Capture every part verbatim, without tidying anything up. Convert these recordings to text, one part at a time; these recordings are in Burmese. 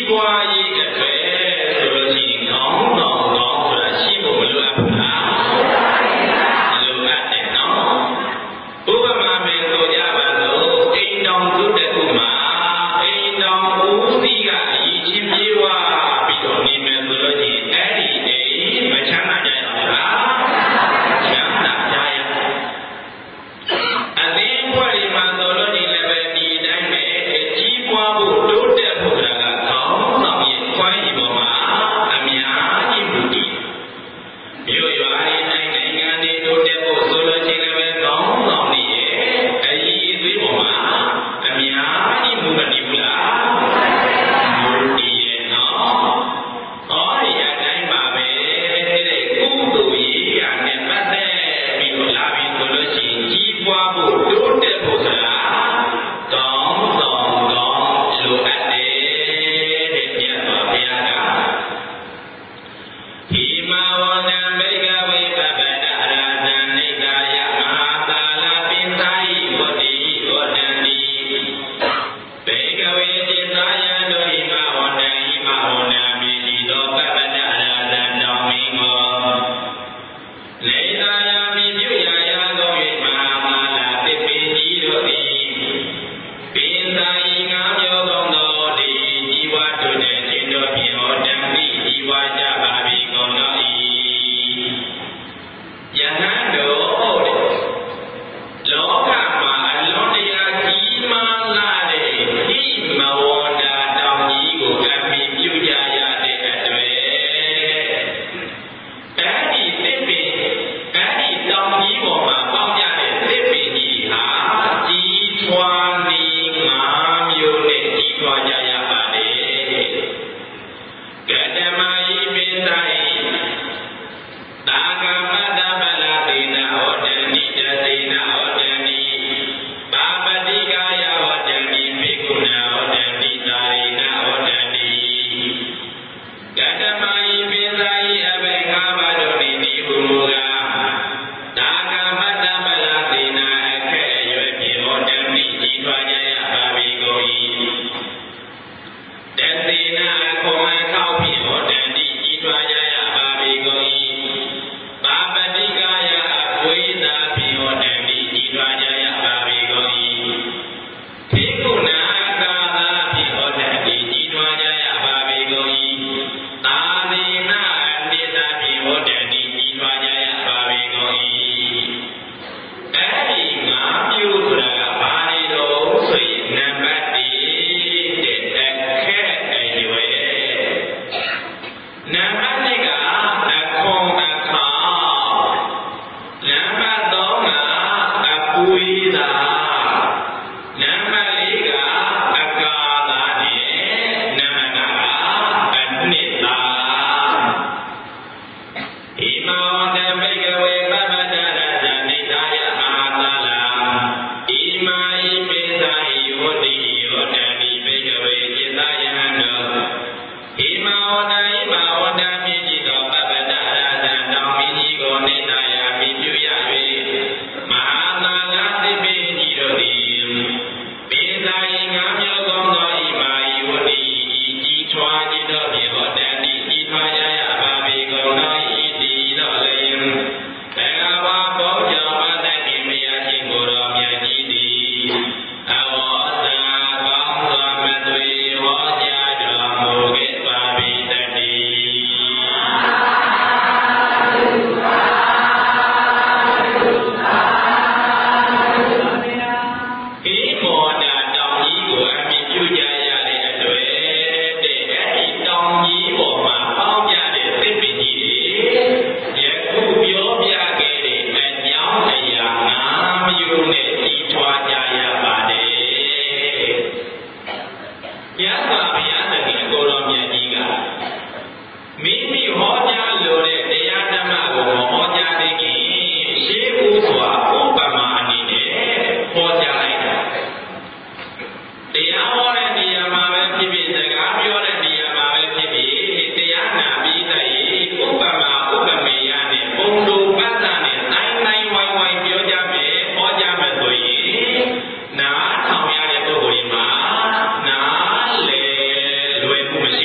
ပွားရေးအတွက်ဆိုလို့ရှိရင်ခေါင်းဆောင်ကောင်းဆိုတာရှိဖို့မလိုအပ်ဘူးလားလိုအပ်တယ်နော်ဥပမာမယ်ဆိုကြပါစို့အိမ်တော်စုတစ်ခုမှာအိမ်တော်ဦးစီးကအရေးချင်းပြေးဝပြီးတော့နေမယ်ဆိုလို့ရှိရင်အဲ့ဒီအိမ်မချမ်းသာကြရဘူးလားချမ်းသာကြရအသင်းဖွဲ့ဒီမှာဆိုလို့ရှိရင်လည်းဒီတိုင်းပဲကြီးပွားဖို့တိုးတက်ဖို့ကခေါင်းဆောင်ရဲ့ခွင့်ရပေါ်မှာအများကြီးမူတည်မြို့ရွာတွေတိုင်းနိုင်ငံတွေတိုးတက်ဖို့ဆိုလို့ရှိရင်လည်းခေါင်းဆောင်တွေရဲ့အရေးအသွေးပေါ်မှာအများကြီးမူမတည်ဘူးလားမူတည်ရဲ့နော်ဟောဒီအတိုင်းပါပဲတဲ့ကုသိုလ်ရေးရာနဲ့ပတ်သက်ပြီးတော့လာပြီးဆိုလို့ရှိရင်ကြီးပွားဖို့တိုးတက်ဖို့ဆိုတာခေါင်းဆောင်ကောင်းလိုအပ်တယ်တဲ့မြတ်စွာဘုရားကဟိမဝန္တံဘေကဝေပပ္ပတအရဟံနိကာယမဟာသာလပိသဟိဝတ္တိဝတ္တန္တိဘေကဝေจิตာယံတို့ဟိမဝန္တံဟိမဝန္တံမိတိသောပပ္ပတအရဟံတောင်းမင်းကိုနေသာယမိပြုရာရာသော၍မဟာသာလသစ်ပင်ကြီးတို့သည်ပင်သာဤငါးမျိုးကောင်းသောဒီជីវတို့တဲ့ခြင်းတို့ဖြင့်ဟောတံပိជីវကြပါပြီကုန်တော်၏ယဟန်တို့တဲ့လောကမှာအလွန်တရာကြီးမားလာတဲ့ဟိမဝန္တာတောင်ကြီးကိုအမိပြုကြရတဲ့အတွက်အဲ့ဒီသစ်ပင်အဲ့ဒီတောင်ကြီးပေါ်မှာပေါက်ကြတဲ့သစ်ပင်ကြီးဟာကြီးထွားနေငါးမျိုးနဲ့ကြီးထွားကြရပါတယ်ကတမယိပိသဟိသာကမတ္တပလသေနဟောတန္တိတသေနဟောတန္တိပါပတိကာယဟောတန္တိပိကုဏဟောတန္တိသာရိဏဟောတန္တိကတမယိပိသဟိအဘယ်ငါးပါးတို့သည်ဒီဟုမူကားသာကမတ္တပလသေနအခက်အရွယ်ဖြင့်ဟောတန္တိကြီးထွားကြရပါပြီကုန်၏တသေနအခွန်အထောက်ဖြင့်ဟောတန္တိကြီးထွားကြရပါပြီကုန်၏ပါပတိကာယအပွေးသာဖြင့်ဟောတန္တိကြီးထွားကြရပါပြီကုန်၏ဖိကုဏကာသာဖြင့်ဟောတန္တိကြီးထွားကြရပါပြီကုန်၏သာရိဏအနိသဖြင့်ဟောတန္တိကြီးထွားကြရပါပြီကုန်၏အဲ့ဒီငါးမျိုးဆိုတာကဘာတွေတော့ဆိုရင်နံပါတ်တစ်တဲ့အခက်အရွယ်နံပါတ်နှစ်ကအခွန်အခါနံပါတ်သုံးကအပွေးသာနံပါတ်လေးကအကာသာနဲ့နံပါတ်ငါးကအနှစ်သာဣမဝန္တံဘေကဝေပပ္ပတရဇာနိသာယမဟာသာလဣမာယိပိသဟိဝတ္တိဝတ္တန္တိဘေကဝေจิตာယံတို့ဣမဝန္တံဣမဝန္တံမိတိသောပပ္ပတရဇာတောင်းမင်းကြီးကိုနိသာယမိပြုရ၍မဟာသာလသစ်ပင်ကြီးတို့သည်ပင်သာယငါးမျိုးကောင်းသောဣမာယိဝတ္တိကြီးထွားခြင်းတို့ဖြင့်ဟောတန္တိကြီးထွားကြရပါပြီကုန်တော်၏ဒီတော့လည်းဘဂဝါဘောကြောင့်အတ္တကိမယခြင်းကိုတော်မြတ်ကြီးသည်အဝေါသာကောင်းစွာမသွေဟောကြားတော်မူခဲ့ပါပြီတည်းဟိမောဒတောင်ကြီးကိုအမိပြုကြရတဲ့အတွက်တဲ့အဲ့ဒီတောင်ကြီးပေါ်မှာပေါက်ကြတဲ့သစ်ပင်ကြီးတွေယခုပြောပြခဲ့တဲ့အကြောင်းအရာငါးမျိုးနဲ့ကြီးထွားကြရပါတယ်မြတ်စွာဘုရားသခင်ကိုယ်တော်မြတ်ကြီးကမိမိဟောကြားလိုတဲ့တရားဓမ္မကိုမဟောကြားသေးခင်ရှေးဦးစွာဥပမာအနေနဲ့ဟောကြားလိုက်တာတရားဟောတဲ့နေရာမှာပဲဖြစ်ဖြစ်စကားပြောတဲ့နေရာမှာပဲဖြစ်ဖြစ်တရားနာပြီးတဲ့ဥပမာဥပမေယနဲ့ပုံလိုပတ်တာနဲ့တိုင်းတိုင်းဝိုင်းဝိုင်းပြောကြမယ်ဟောကြားမယ်ဆိုရင်နားထောင်ရတဲ့ပုဂ္ဂိုလ်ဒီမှာနားလေလွယ်မှုမရှိ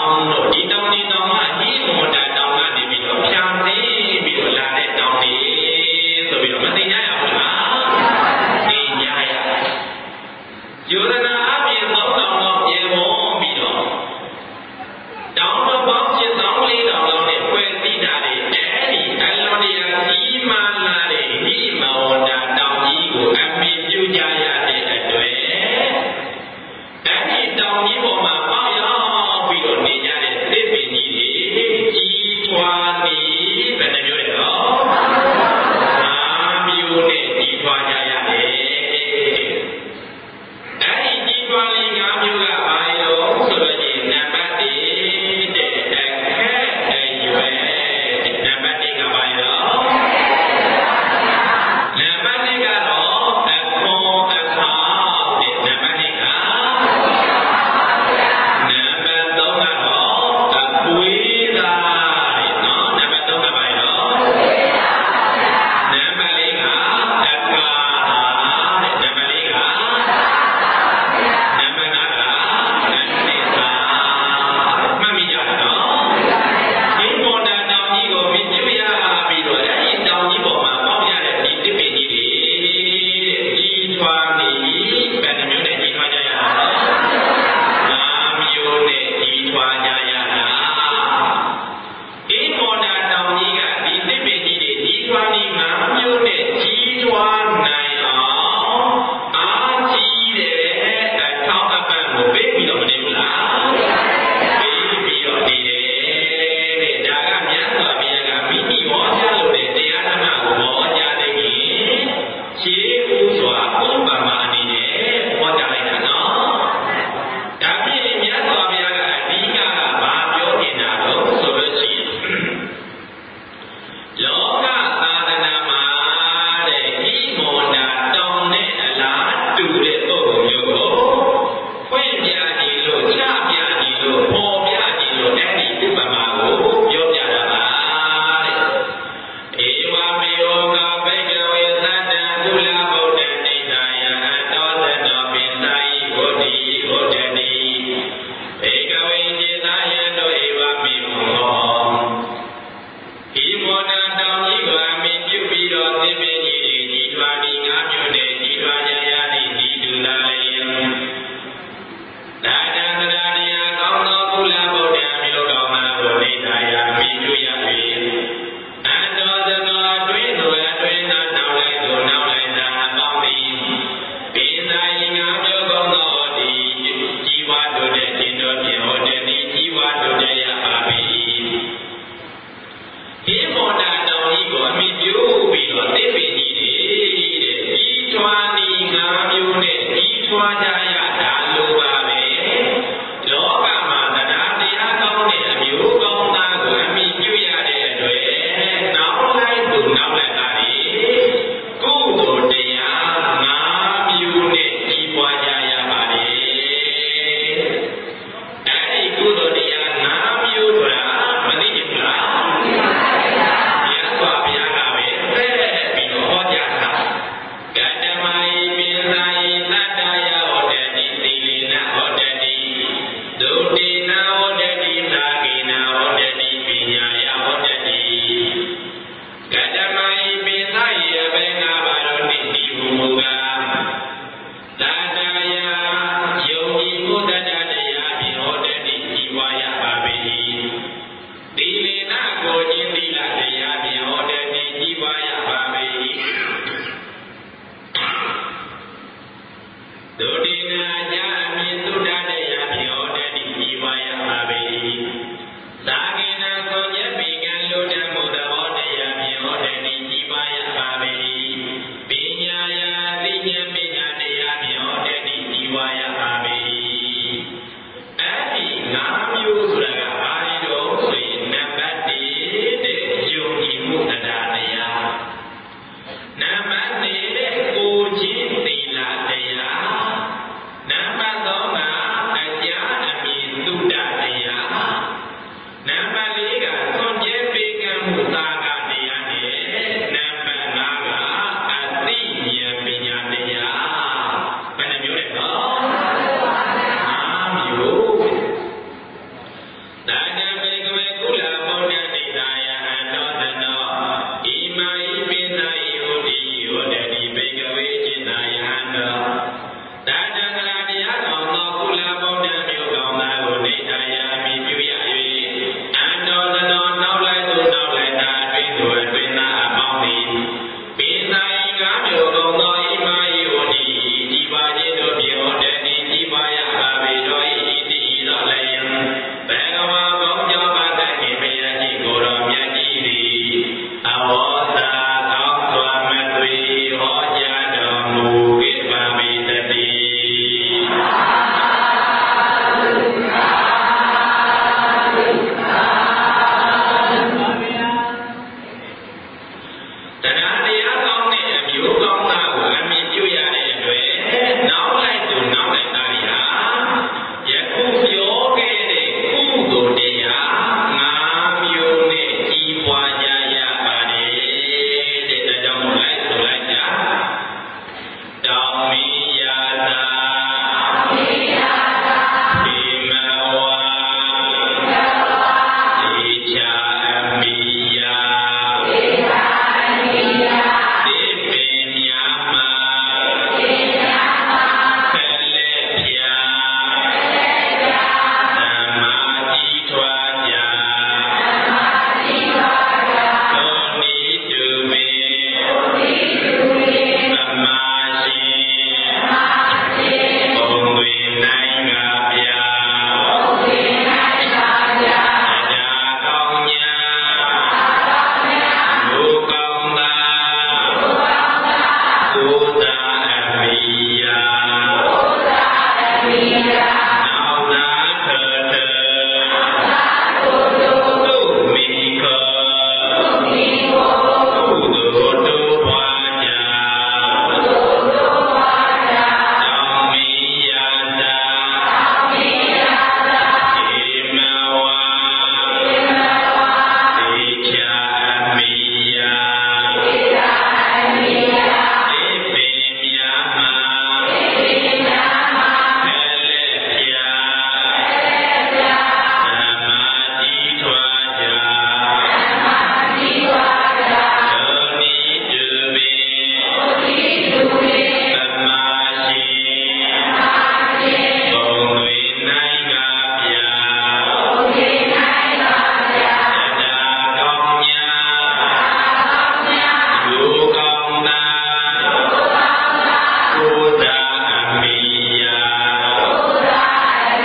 င်းတို့ဒီတောင်းဒီတောင်းကဟိမွန်တာတောင်းကနေပြီးတော့ဖြာသိပြီးတော့လာတဲ့တောင်းတွေဆိုပြီးတော့မသိကြရဘူးလားသိကြရယောဇနာအပြင်သုံးတောင်းတော့ပြေဝန်းပြီးတော့တောင်းတော့ပေါင်းရှစ်တောင်းလေးတောင်းလောက်နဲ့ဖွဲ့စည်းတာတွေအဲဒီအလွန်တရာကြီးမားလာတဲ့ဟိမဝန္တာတောင်းကြီးကိုအမိပြုကြရတဲ့အတွက်အဲဒီတောင်းကြီးပေါ်မှာပေါက်ရောက်ပြီးတော့နေကြတဲ့သစ်ပင်ကြီးတွေကြီးထွားနေဘယ်နှမျိုးလဲတော့ငါးမျိုးနဲ့ကြီးထွားကြရတယ်အဲဒီကြီးထွားလေးငါးမျိုးကဘာလို့ဆိုလို့ရှိရင်နံပါတ်တစ်တဲ့အခက်အရွယ်နံပါတ်တစ်ကဘာလို့နံပါတ်နှစ်ကတော့အခွန်အခါတဲ့နံပါတ်နှစ်က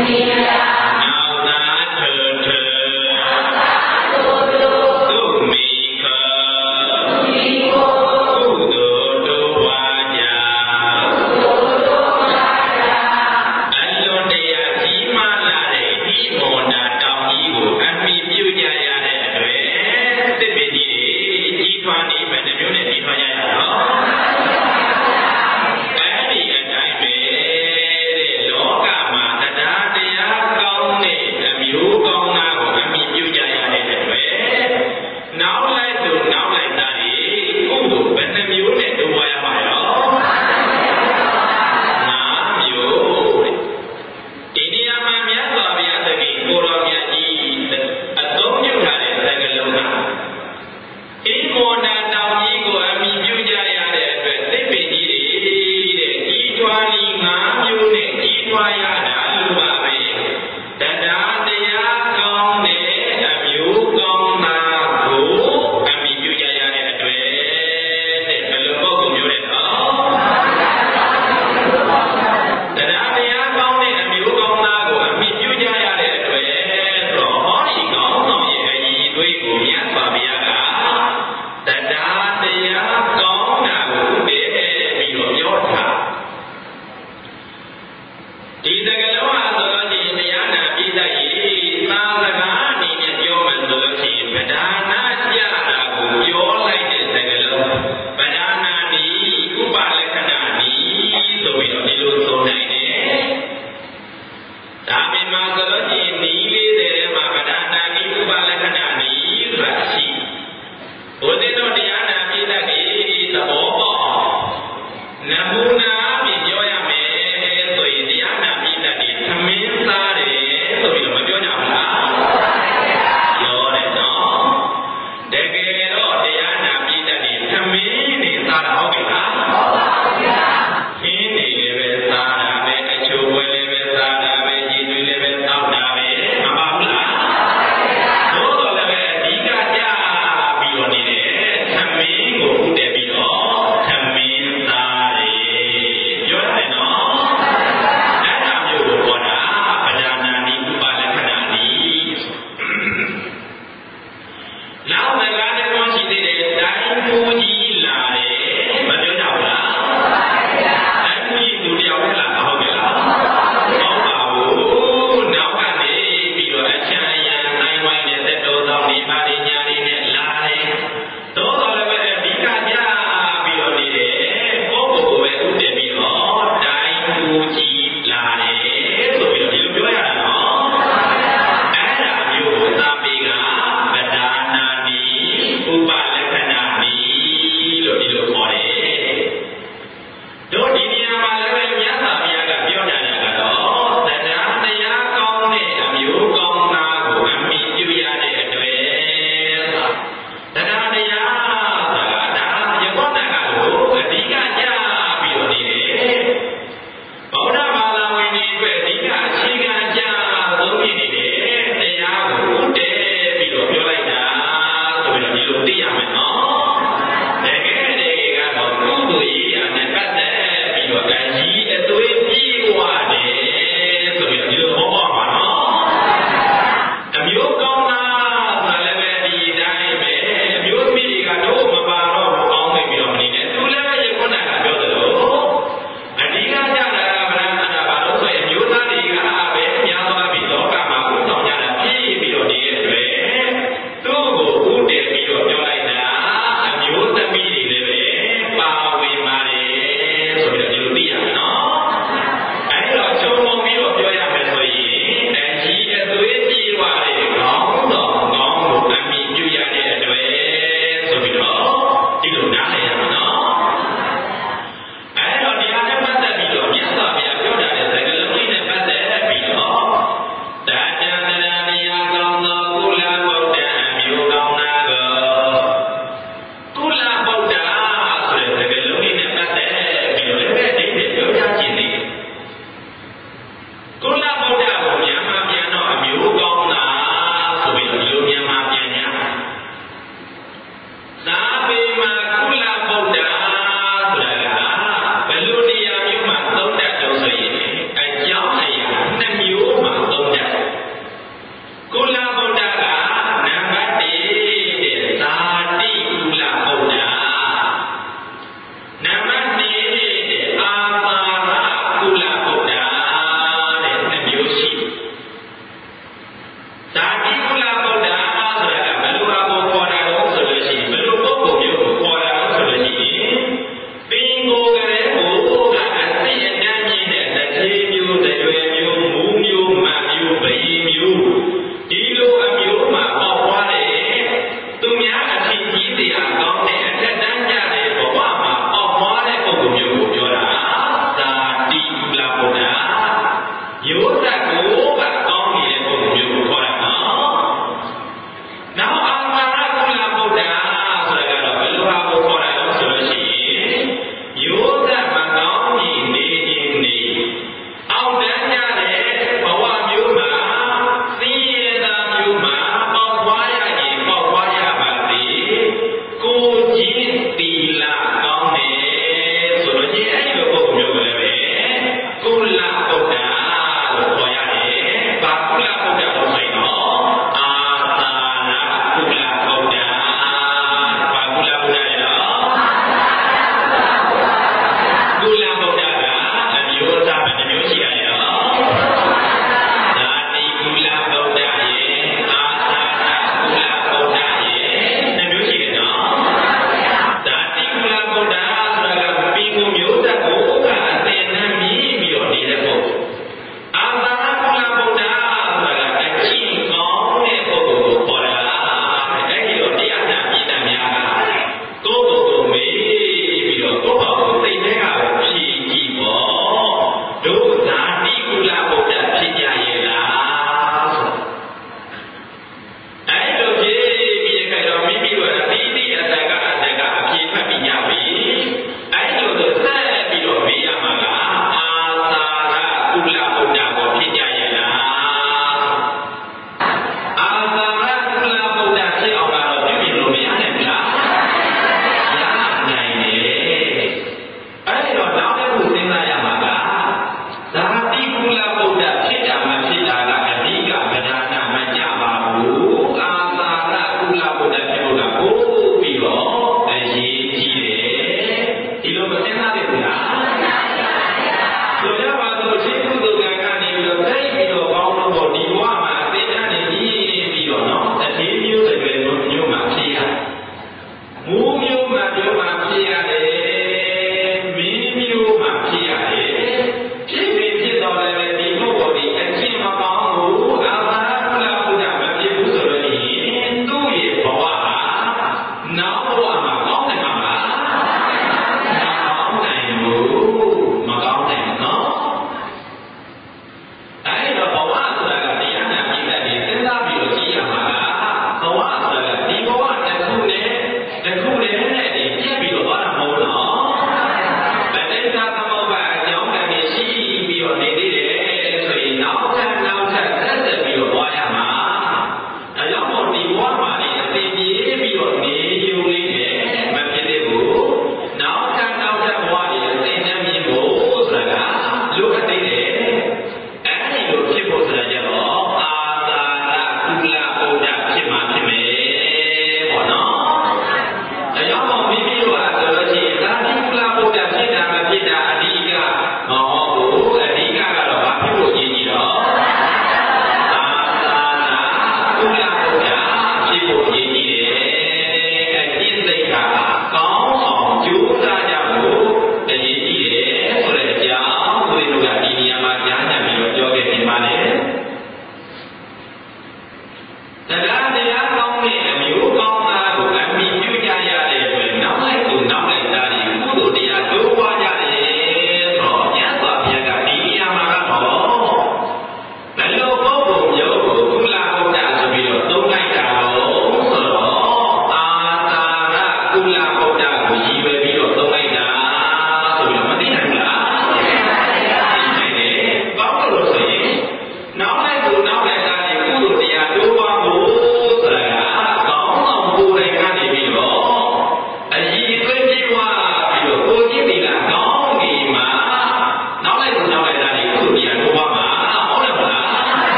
ကော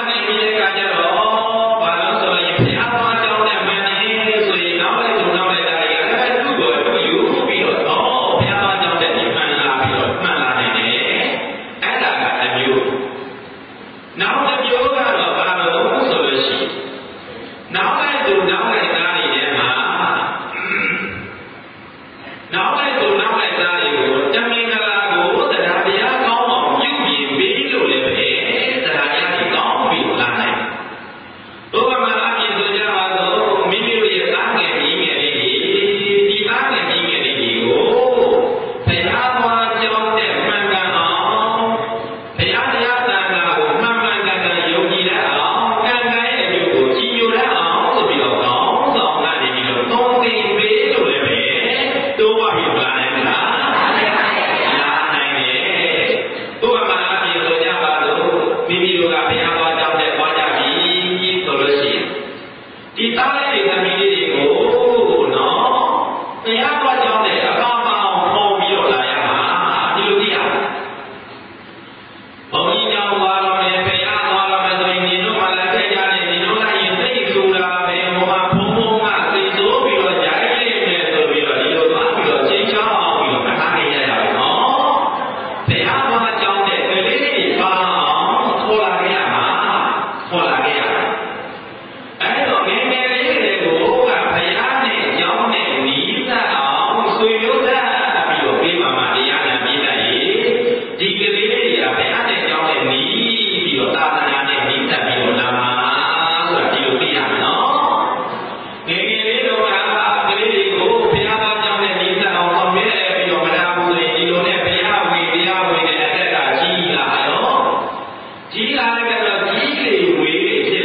နေပြီးတဲ့အခါကျတော့ဘာလို့ဆိုရင်ဘုရားသွားကြောင်းနဲ့မှန်နေဆိုရင်နောက်လိုက်သူနောက်လိုက်တာတွေကလည်းသူ့ကိုသူ့ယူပြီးတော့တော့ဘုရားသွားကြောင်းတဲ့ဒီမှန်လာပြီးတော့မှန်လာနေတယ်အဲ့ဒါကတစ်မျိုးနောက်တစ်မျိုးကတော့ဘာလို့ဆိုလို့ရှိရင်နောက်လိုက်သူနောက်လိုက်တာတွေထဲမှာနောက်လိုက်သူနောက်လိုက်တာတွေကိုတမင်္ဂလာကိုတရားတရားကောင်းအောင်ပြုပြင်ပေးလို့လည်းပဲတရားတရားကြီးကောင်းပြီးလာနိုင်ဥပမာအပြင်ဆိုကြပါစို့မိမိတို့ရဲ့သားငယ်ကြီးငယ်လေးတွေဒီသားငယ်ကြီးငယ်လေးတွေကိုဘုရားပွားကြောင်းတဲ့မှန်ကန်အောင်ဘုရားတရားသံဃာကိုမှန်မှန်ကန်ကန်ယုံကြည်တတ်အောင်ကံကံရဲ့အကျိုးကိုကြည်ညိုတတ်အောင်ဆိုပြီးတော့ကောင်းဆောင်ကနေပြီးတော့သုံးသင်ပေးလို့လည်းပဲတိုးပါပြီးလာနိုင်မလားလာနိုင်တယ်ဥပမာအပြင်ဆိုကြပါစို့မိမိတို့ကဘုရားပွားကြောင်းတဲ့ပွားကြပြီဆိုလို့ရှိရင်ဒီသားလေးတွေသမီးလေးတွေကိုနော်တရားပွားကြောင်းတဲ့အကောင်းအောင်ပေါ်ပြီးတော့လာရမှာဒီလိုသိရဘုန်းကြီးကြောင့်သွားတော့မယ်ဘုရားသွားတော့မယ်ဆိုရင်ဒီတို့မှလည်းထည့်ကြတယ်ဒီတို့လိုက်ရင်သိဆိုတာပဲဟိုမှာဘုံဘုံကသိဆိုးပြီးတော့ဂျိုင်းလေးမယ်ဆိုပြီးတော့ဒီလိုသွားပြီးတော့ချိန်ချောင်းအောင်ပြီးတော့မထားနေရရဘူးနော်ဘုရားပွားကြောင်းတဲ့ကလေးတွေပါအောင်ခေါ်လာခဲ့ရမှာခေါ်လာခဲ့ရအဲ့တော့ငယ်ငယ်လေးတွေကိုကဘုရားနဲ့ကြောင်းနဲ့နီးစပ်အောင်ဆွေမျိုးသားပြီးတော့ပြေးမှမှတရားနာပြေးတတ်ရေးဒီကလေးတွေကဘုရားနဲ့ကြောင်းနဲ့နီးပြီးတော့သာသနာနဲ့နီးစပ်ပြီးတော့လာမှာဆိုတာဒီလိုသိရမယ်နော်ငယ်ငယ်လေးတော့ကကလေးတွေကိုဘုရားသားကြောင်းနဲ့နီးစပ်အောင်ဆောင်ရွက်ပြီးတော့မနာဘူးဆိုရင်ဒီလိုနဲ့ဘုရားဝင်တရားဝင်တဲ့အတက်ကကြီးလာရောကြီးလာတဲ့ကတော့ကြီးလေဝေးဖြစ်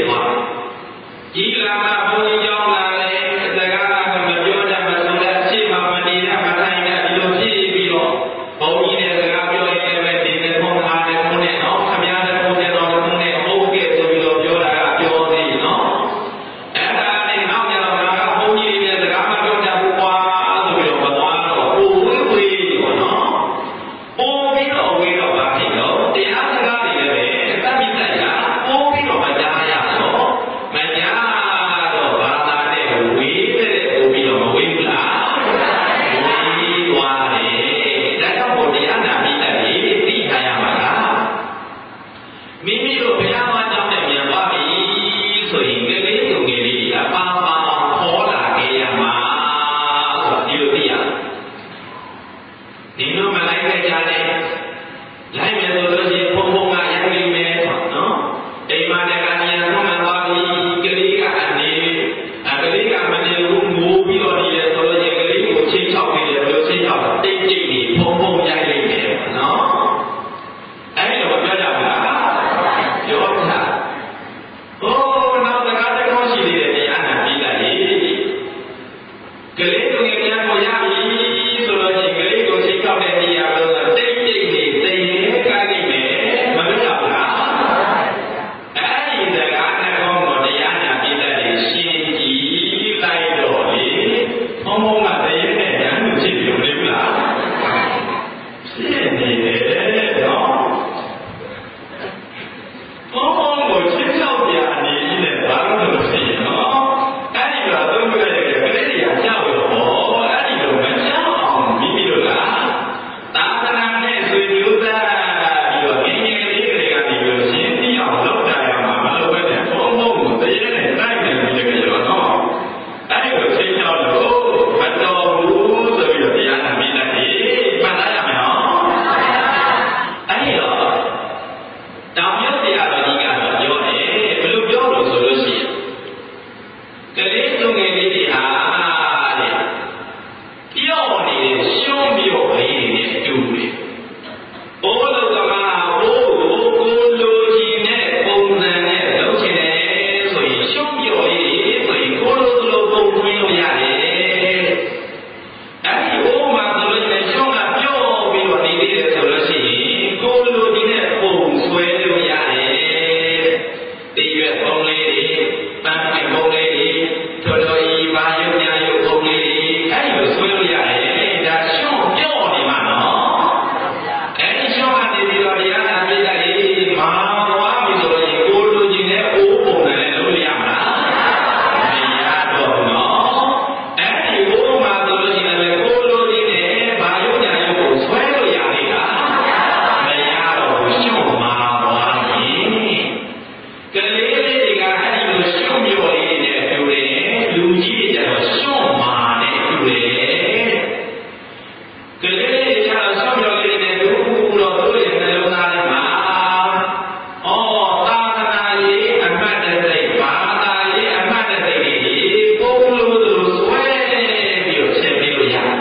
လိုရှုံမြော်လေးနဲ့တူတယ်လူကြီးတွေကျတော့ရှုံမာနဲ့တူတယ်ကလေးတွေကျတော့ရှုံမြော်လေးနဲ့တူတော့တို့ရဲ့နှလုံးသားထဲမှာအော်သာသနာရေးအမှတ်တစိတ်ဘာသာရေးအမှတ်တစိတ်တွေပုံလို့သူဆွဲပြီးတော့ချက်ပြီးလို့ရတယ်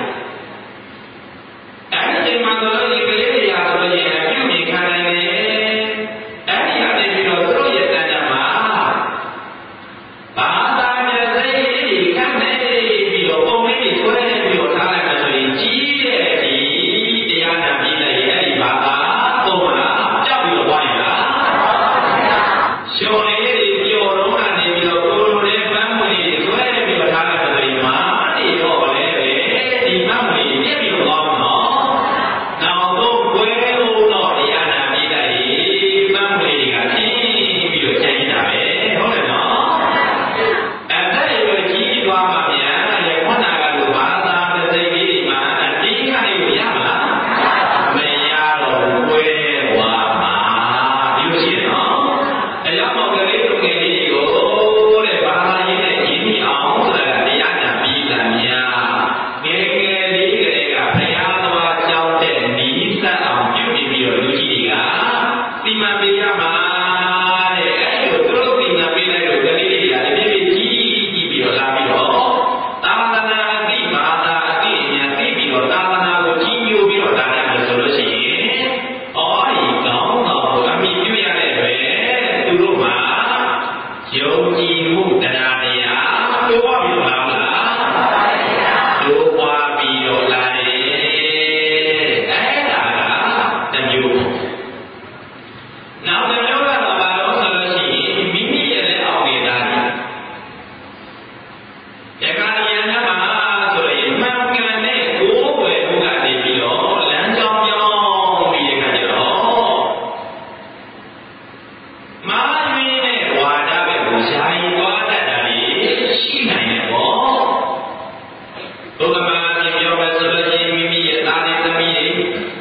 အဲ့ဒီချိန်မှာတော့ဒီကလေးတွေရဆိုရင်အပြုမြင်ခံနိုင်တယ်အဲ့ဒီအနေပြီးတော့တို့ရဲ့တဏ္ဍာမှာဘာသာရဲ့စိတ်လေးခံနေပြီးတော့ပုံလေးတွေဆွဲပြီးတော့ထားလိုက်မှဆိုရင်ကြီးတဲ့ဒီတရားနာပြီးလိုက်ရဲ့အဲ့ဒီဘာသာပုံမှာကြောက်ပြီးတော့ဝိုင်းလာရှောင်းလေးတွေပြော်တော့ကနေပြီးတော့ကိုလိုတဲ့ပန်းမွေတွေဆွဲပြီးတော့ထားလိုက်မှဆိုရင်မာတိတော့လည်းပဲဒီပန်းမွေပြည့်ပြီးတော့သွားမှာနောက်တော့ဝဲလို့တော့တရားနာပြီးလိုက်ပန်းမွေတွေကပြင်းပြီးတော့ကျန်နေတာပဲဟုတ်တယ်နော်အဲ့ဒါတွေကြီးသွားမှမြန်လေခန္ဓာကလို့ဘာသာတစ်စိတ်လေးမှာဒီကနေကိုရမလားမရတော့ဝဲသွားမှာဒီလိုရှိနော်အရောက်တော့ကလေးတို့ငယ်လေးကိုတဲ့ဘာသာရေးနဲ့ရင်းနှီးအောင်ဆိုတာတရားနာပြီးလာများငယ်ငယ်လေးကလေးကဘုရားသွားကြောင်းတဲ့နီးစပ်အောင်ပြုပြီးပြီးတော့လူကြီးတွေကစီမံပေးရမှာတဲ့အဲ့လိုသူတို့စီမံပေးလိုက်လို့ကလေးတွေကတပြည့်ပြည့်ကြီးကြီးပြီးတော့လာပြီးတော့သာသနာအသိဘာသာအသိဉာဏ်သိပြီးတော့သာသနာကိုကြီးညိုပြီးတော့လာတယ်ဆိုလို့ရှိရင်အော်ဒီကောင်းတော်ကိုအမိပြုရတဲ့ပဲသူတို့မှာယုံကြည်မှုတရားတရားတိုးပွားပြီးတော့လာမလားတိုးပွားပြီးတော့လာတယ်အဲ့ဒါကတစ်မျိုးနောက်တစ်မျိုးကတော့ဘာလို့ဆိုလို့ရှိရင်မိမိရဲ့လက်အောက်နေသားတွေယက္ခဏယန္တမှာဆိုရင်မှန်ကန်တဲ့ကိုယ်ွယ်မှုကနေပြီးတော့လမ်းကြောင်းပြောင်းပြီးတဲ့အခါကျတော့မာရင်းနဲ့ဝါဒပဲကိုရှားရင်သွားတတ်တာလေရှိနိုင်တယ်ပေါ့ဘုရားမှာပြောမယ်ဆိုလို့ရှိရင်မိမိရဲ့သားနဲ့သမီးတွေ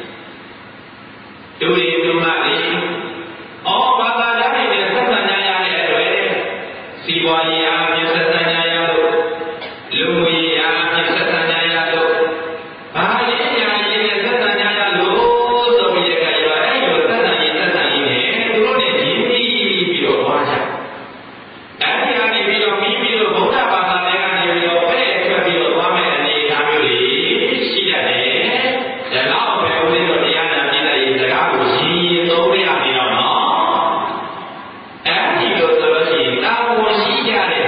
ဒုရီဒုမတွေအော်ဘာသာကြားတွေနဲ့ဆက်ဆံကြရတဲ့အတွက်စီးပွားရေးအားဖြင့်ဆက်ဆံကြရလို့လူမှုရေးအားဖြင့်ဆက်ဆံကြရလို့ဘာရေးညာရေးနဲ့ဆက်ဆံကြရလို့ဆိုပြီးတဲ့အခါကျတော့အဲ့လိုဆက်ဆံရေးဆက်ဆံရေးနဲ့သူတို့နဲ့ရင်းနှီးပြီးတော့သွားကြအဲ့ဒီကနေပြီးတော့ပြီးပြီးတော့ဗုဒ္ဓဘာသာတွေကနေပြီးတော့ဖဲ့ထွက်ပြီးတော့သွားမယ်အနေအထားမျိုးတွေရှိတတ်တယ်ဒါတော့ပဲဦးလေးတို့တရားနာပြည်တဲ့စကားကိုရင်းရင်သုံးရနေတော့နော်အဲ့ဒီလိုဆိုလို့ရှိရင်တာဝန်ရှိကြတဲ့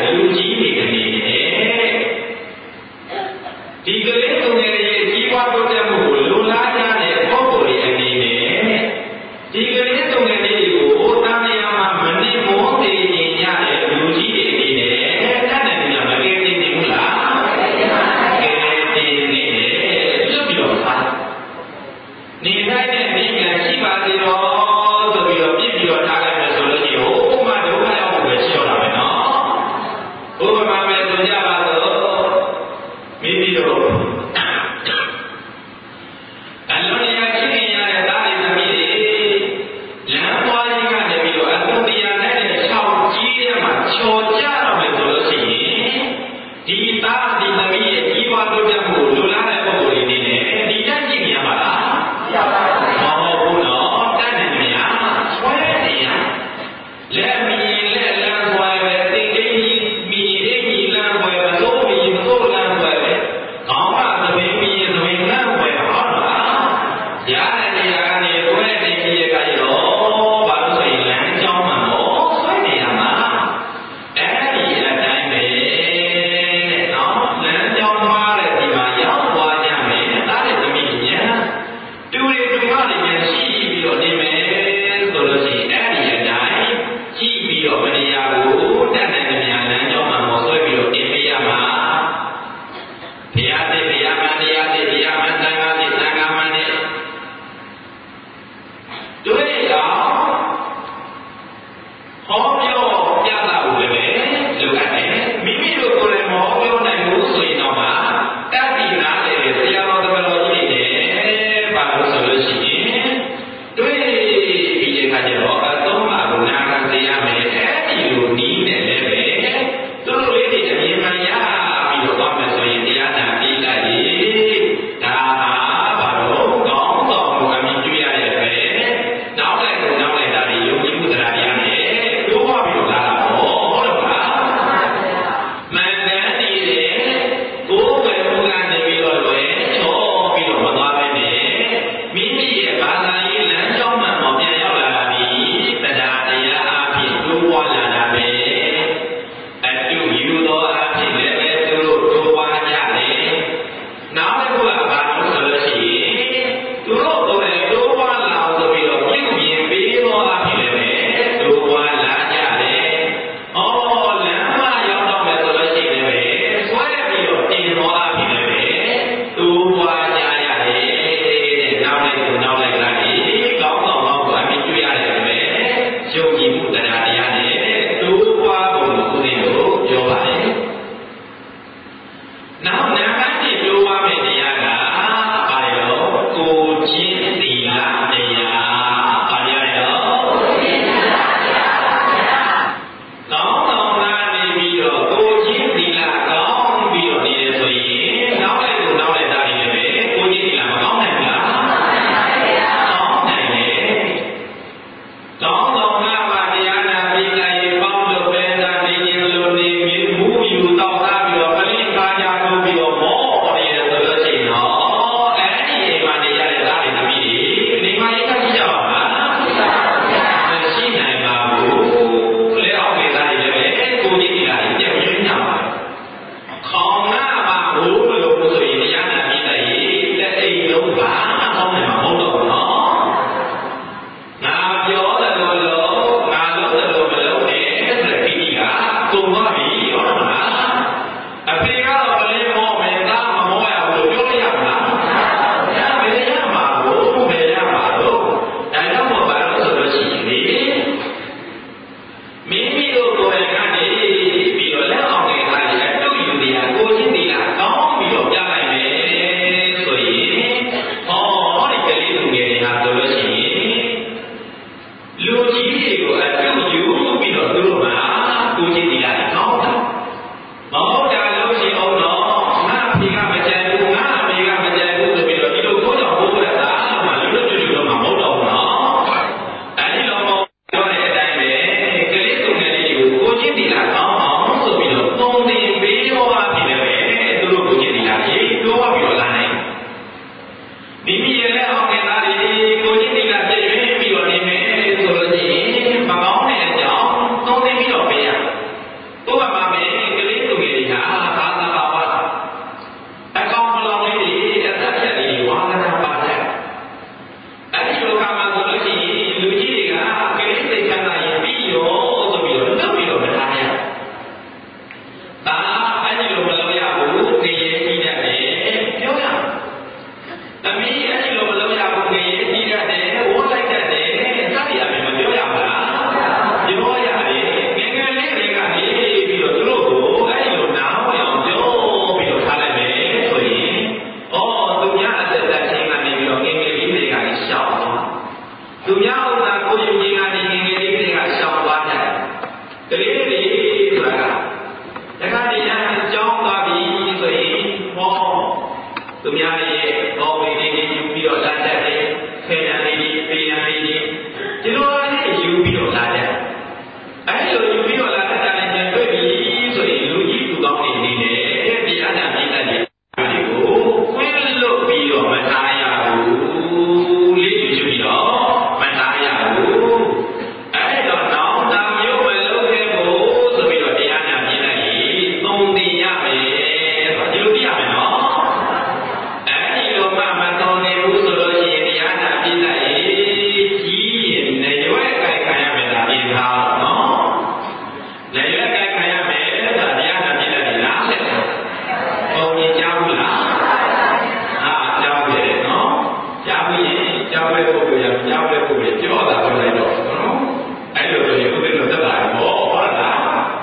ချင်းဒီလာကောင်းအောင်ဆိုပြီးတော့သုံးသင်ပေးဟောအပ်တယ်ပဲသူတို့ကိုချင်းဒီလာရေးတိုးဝပြီးတော့လာနိုင်မိမိရဲ့လက်အောင်ငယ်သားတွေကိုချင်းဒီလာပြည့်ရွေးပြီးတော့နေမယ်ဆိုလို့ရှိရင်မကောင်းတဲ့အကြောင်းသုံးသင်ပြီးတော့ပေးရဥပမာပဲကလေးသူငယ်တွေဟာသာသနာ့ဘာသာအကောင်မလောင်လေးတွေအသက်ချက်တွေဝါသနာပါတဲ့အဲဒီလိုကမှဆိုလို့ရှိရင်လူကြီးတွေကကလေးစိတ်ချမ်းသာရင်ပြီးရောဆိုပြီးတော့လုပ်ပြီးတော့မထားရဒါအဲဒီလိုမလုပ်ရဘူးနေရကြီးတတ်တယ်ပြောရသမီးအဲဒီလိုမလုပ်ရဘူးနေရကြီးတတ်တယ်ဝန်းလိုက်တတ်တယ်စသည်အပြင်မပြောရဘူးလားပြောရတယ်ငယ်ငယ်လေးတွေကနေပြီးတော့သူတို့ကိုအဲဒီလိုနားဝင်အောင်ပြောပြီးတော့ထားလိုက်မယ်ဆိုရင်အော်သူများအသက်သက်ချင်းကနေပြီးတော့ငယ်ငယ်လေးတွေကရှောင်သွားသူများဥစ္စာကိုယူခြင်းကနေငယ်ငယ်လေးတွေကရှောင်သွားကြတယ်ကလေးတွေဆိုတာတခါတည်းရကြောင်းသွားပြီဆိုရင်ဟောသူများရဲ့ဘောဝေလေးတွေယူပြီးတော့လာတတ်တယ်ခေတ္တလေးတွေပေးရလေးတွေဒီလိုအားဖြင့်ယူပြီးတော့လာတတ်အဲဒီလိုယူပြီးတော့လာတတ်တယ်ပြန်တွေ့ပြီဆိုရင်လူကြီးလူကောင်းတွေနေတယ်တရားနာပြတတ်တယ်တွေကိုခွင့်လွတ်ပြီးတော့မထားရဘူးလေးယူပြီးတော့မထားရဘူးအဲဒီတော့နောက်တာမျိုးမလုပ်ခဲ့ဘူးဆိုပြီးတော့တရားနာပြတတ်ရင်သုံးသိရမယ်ဆိုဒီလိုပြရမယ်နော်အဲဒီလိုမှမသုံးနေဘူးဆိုလို့ရှိရင်တရားနာပြတတ်ရင်ကြီးရင်နေရွယ်ကြိုက်ခံရမယ်လားပြင်ထားနော်နေရွယ်ကြိုက်ခံရမယ်ဆိုတာတရားနာပြတတ်ရင်လားဆက်ဘုံကြီးကြားဘူးလားအာကြားပြီနော်ကြားပြီကြားပဲပုဂ္ဂိုလ်ရကြားပဲပုဂ္ဂိုလ်ပြောတာပြောလိုက်တော့နော်အဲ့လိုဆိုရင်ဥပ္ပဒေသက်တာဘောဟုတ်လား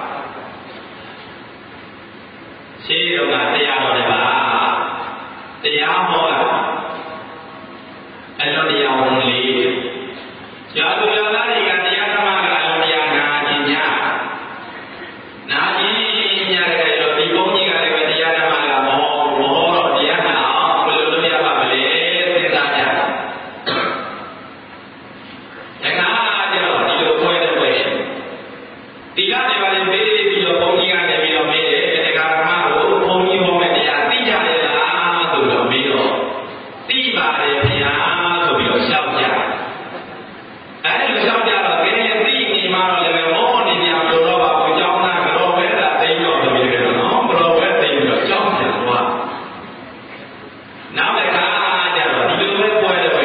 ရှင်းတော့ကတရားတော်တယ်ပါတရားဟောတာအဲ့လိုတရားဟောလေးရာဇဝရသားတွေကတရားဓမ္မကအလုံးတရားနာခြင်းညနာခြင်းညတဲ့တော့ဒီဘုန်းကြီးကလည်းပဲတရားဓမ္မကမဟောမဟောတော့တရားနာအောင်ဘယ်လိုလုပ်ရပါမလဲစဉ်းစားကြတခါကျတော့ဒီလိုပွဲတဲ့ပွဲဒီကနေပါလေပေးပြီးတော့ဘုန်းကြီးကနေပြီးတော့မေးတယ်တရားဓမ္မကိုဘုန်းကြီးဟောမဲ့တရားသိကြရဲ့လားဆိုတော့မေးတော့သိပါတယ်ဗျာဆိုပြီးတော့ရှောက်ကြအဲဒီလိုရှောက်ကြတော့ကဲသိနေမှတော့လည်းဟောနေကြမလို့တော့ပါဘူးเจ้าနာကတော့ပဲတာသိတော့ဆိုပြီးတော့နော်ဘရောပဲသိပြီးတော့ကြောက်ကြသွားနောက်တစ်ခါကျတော့ဒီလိုပဲပွဲတယ်ပဲ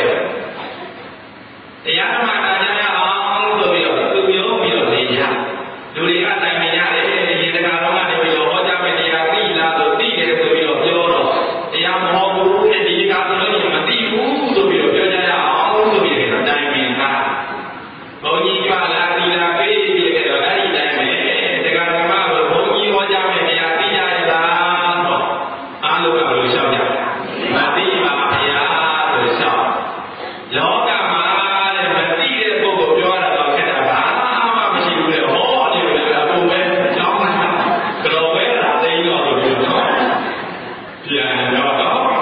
တရားဓမ္မနာကြရအောင်ဆိုပြီးတော့သူပြောပြီးတော့နေကြလူတွေကတိုင်ပင်ရတယ်ဒီတခါတော့ကနေပြီးတော့ဟောကြားမယ့်တရားသိလားဆိုသိတယ်ဆိုပြီးတော့ပြောတော့တရားမဟောဘူးတဲ့ဒီကဆိုလို့မသိဘူးဆိုပြီးတော့ပြောကြရအောင်ဆိုပြီးတော့တိုင်ပင်တာဘုန်းကြီးကလာသီလာပေးပြီးတော့အဲ့ဒီတိုင်းပဲတခါဓမ္မကိုဘုန်းကြီးဟောကြားမယ့်တရားသိကြရလားတော့အားလုံးကဘယ်လိုလျှောက်ကြမသိပါဗျာဆိုလျှောက်လောကမှာတဲ့မသိတဲ့ပုဂ္ဂိုလ်ပြောတာတော့ခက်တာပါမရှိဘူးလေဟောနေတယ်အကုန်ပဲကြောင်းတာကြောပဲတာသိတော့လို့ပြောတော့ပြန်တော့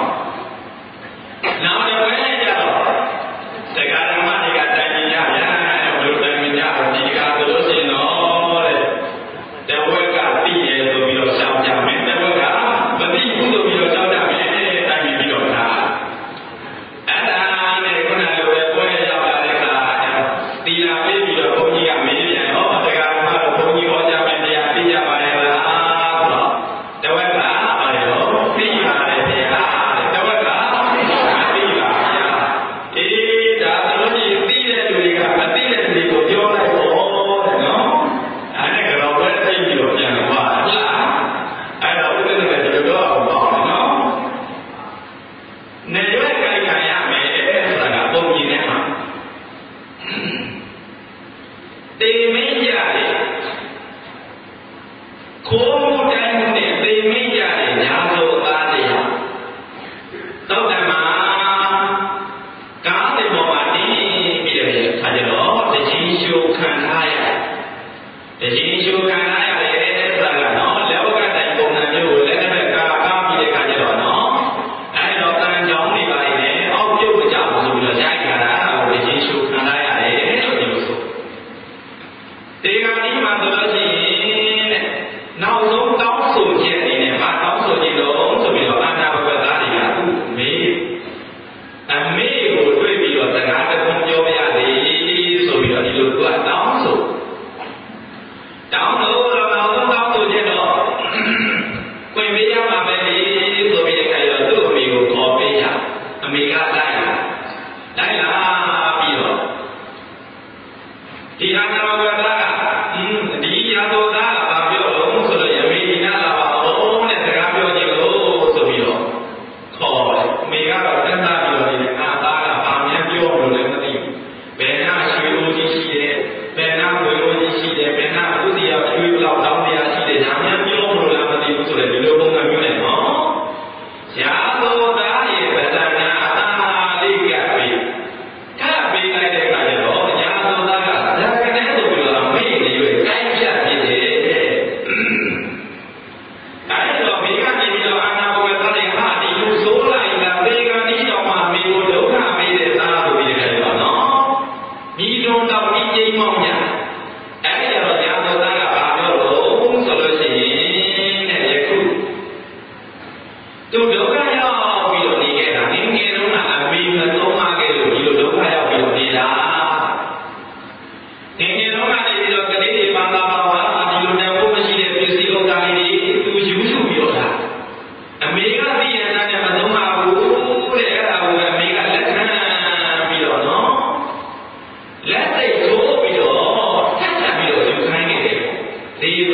နောက်တစ်ပွဲကျတော့တရားဓမ္မတွေကတိုင်ပင်ကြဗျာဘယ်လိုတိုင်ပင်ကြတော့ဒီကဆိုလို့ရှိရင်တော့တဲ့တဝက်ကသိရဆိုပြီးတော့ရှောင်ကြမယ်တဝက်ကမသိဘူးဆိုပြီးတော့ရှောင်ကြမယ်တိုင်ပင်ပြီးတော့ထားအဲ့ဒါနဲ့ခုနလိုပဲပွဲရောက်လာတဲ့အခါတီလာပေးပြီးတော့ဘုန်းကြီးကမေးပြန်တော့တရားဓမ္မတော့ဘုန်းကြီးဟောကြားမယ်တရားသိကြပါရဲ့လားဆိုတော့တဝက်ကပါတယ်တော့သိပါတယ်ဗျာတဝက်ကမသိပါဗျာအေးဒါဆိုလို့ရှိရင်သိတဲ့လူတွေကမသိတဲ့လူတွေကိုပြောလိုက်တော့တဲ့နော်အဲ့ဒါကတော့ပဲသိပြီးတော့ပြန်သွားတာအဲ့တော့ဥပဒေနဲ့ဒီလိုတော့အောင်ပါနော်နေရွက်ကြိုက်ခံရမယ်ဆိုတာကပုံကြီးထဲမှာတေမင်းကြတယ်ခိုးမှုတိုင်းမှုနဲ့တေမင်းကြတယ်ညာလို့သားတရားတော့တမကားတဲ့ပေါ်မှာတင်းပြီးတဲ့အခါကျတော့တကြီးရှုခံထားရတယ်တကြီးရှုခံထားရတယ်ဆိုတာကနော်လောကတိုင်းပုံစံမျိုးကိုလည်းတစ်ဖက်ကကားပြီးတဲ့အခါကျတော့နော်အဲဒီတော့တန်ကြောင်းတွေပါနေအောက်ပြုတ်ကြအောင်ဆိုပြီးတော့ရိုက်ကြတာအဲ့ဒါကိုတကြီးရှုခံထားရတယ်လို့ဒီလိုဆိုတေဂာဒီမှာဆိုလို့ရှိရင်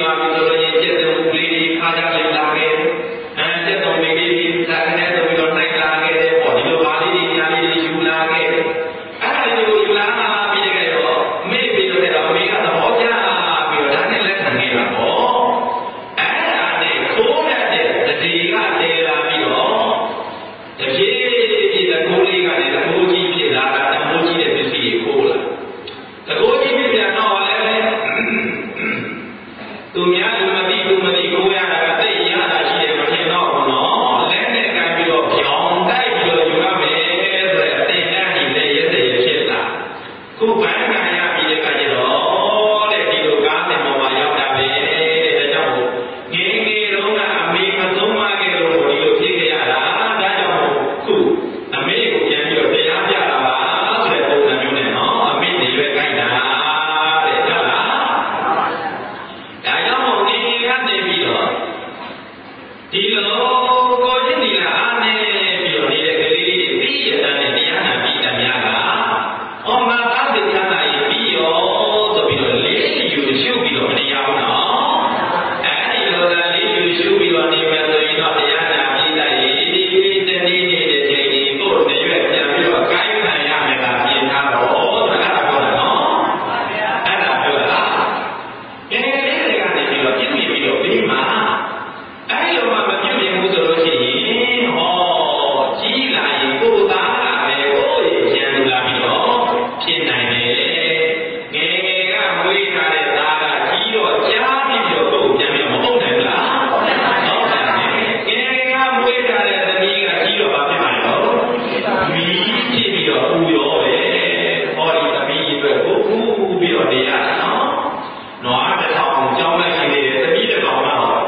သွားပြီဆိုလို့ရင်ကျက်တဲ့ဦးလေးတွေခါကြလေးလာခဲ့အဲကျက်တော်မိလေးတွေဒါနဲ့ဆိုပြီးတော့နိုင်လာခဲ့တယ်ပေါ့ဒီလိုပါလေးတွေညာလေးတွေယူလာခဲ့အဲ့ဒါတွေကိုယူလာပြီးတကယ်တော့မေ့ပြီးတော့အမေကသဘောကျပြီးတော့ဒါနဲ့လက်ခံခဲ့တာပေါ့အဲ့ဒါနဲ့ခိုးရတဲ့တတိကတဲလာပြီးတော့တပြေးပြေးတကိုးလေးကလည်းတကိုးကြီးဖြစ်လာတာတကိုးကြီးတဲ့ပစ္စည်းကိုခိုးလာတကိုးကြီးဖြစ်ပြန်တော့လည်းသူများလူမသိသူမသိကိုရတာကသိရတာရှိတယ်မထင်တော့ဘူးနော်လက်နဲ့ကပ်ပြီးတော့ပြောင်းတိုက်ပြီးတော့ယူရမယ်ဆိုတဲ့အသင်တန်းကြီးလည်းရက်တည်းဖြစ်လာခုဘန်းကရပြီးတဲ့အခါကျတော့တဲ့ဒီလိုကားတင်ပေါ်မှာရောက်တာပဲတဲ့ဒါကြောင့်ငယ်ငယ်တုန်းကအမေမသုံးမခဲ့လို့ဒီလိုဖြစ်ခဲ့ရတာဒါကြောင့်ခုအမေကိုပြန်ပြီးတော့တရားပြတာပါဆိုတဲ့ပုံစံမျိုးနဲ့နော်အမေနေရွယ်ကြိုက်တာတဲ့ဟုတ်လားဒါကြောင့်မို့ငယ်ငယ်ကနေပြီးတော့ဒီလိုကိုချင်းဒီလာအားနေပြီးတော့နေတဲ့ကလေးတွေပြီးရတဲ့တရားနာပြီးတများကဩမသာတိချမ်းသာရေးပြီးရောဆိုပြီးတော့လေးယူရှုပြီးတော့မနေရဘူးနော်အဲဒီလိုသာလေးယူရှုပြီးတော့နေမယ်ဆိုရင်တော့တရားနာပြီးတတ်ရေးတနည်းနေတဲ့ချိန်ဒီကိုယ်နေရွက်ပြန်ပြီးတော့ကိုင်းခံရမယ်ကပြင်ထားတော့ဆိုတာအဲ့ဒါပြောတာနော်အဲ့ဒါပြောတာငယ်ငယ်လေးတွေကနေပြီးတော့ပြည့်ပြည့်ပြီးတော့ပြီးမှအဲ့လိုမှမပြုတ်ရင်ဘူးဆိုလို့ရှိရင်ဟောကြီးလာရင်ကိုယ်သားလာပဲဟိုရရန်လာပြီးတော့ဖြစ်နိုင်တယ်ငယ်ငယ်ကမွေးထားတဲ့သားကကြီးတော့ကြားပြီးတော့ကိုယ်ပြန်ပြီးတော့မဟုတ်နိုင်ဘူးလားဟုတ်တယ်ပါဟုတ်တယ်ငယ်ငယ်ကမွေးထားတဲ့သမီးကကြီးတော့ဘာဖြစ်မှာလဲတော့မီးဖြစ်ပြီးတော့ပူရောပဲဟောဒီသမီးအတွက်ကိုပူပြီးတော့နေရတာနော်နွားတစ်ထောင်ကြောင်းလိုက်ရှိနေတယ်သမီးတစ်ထောင်တော့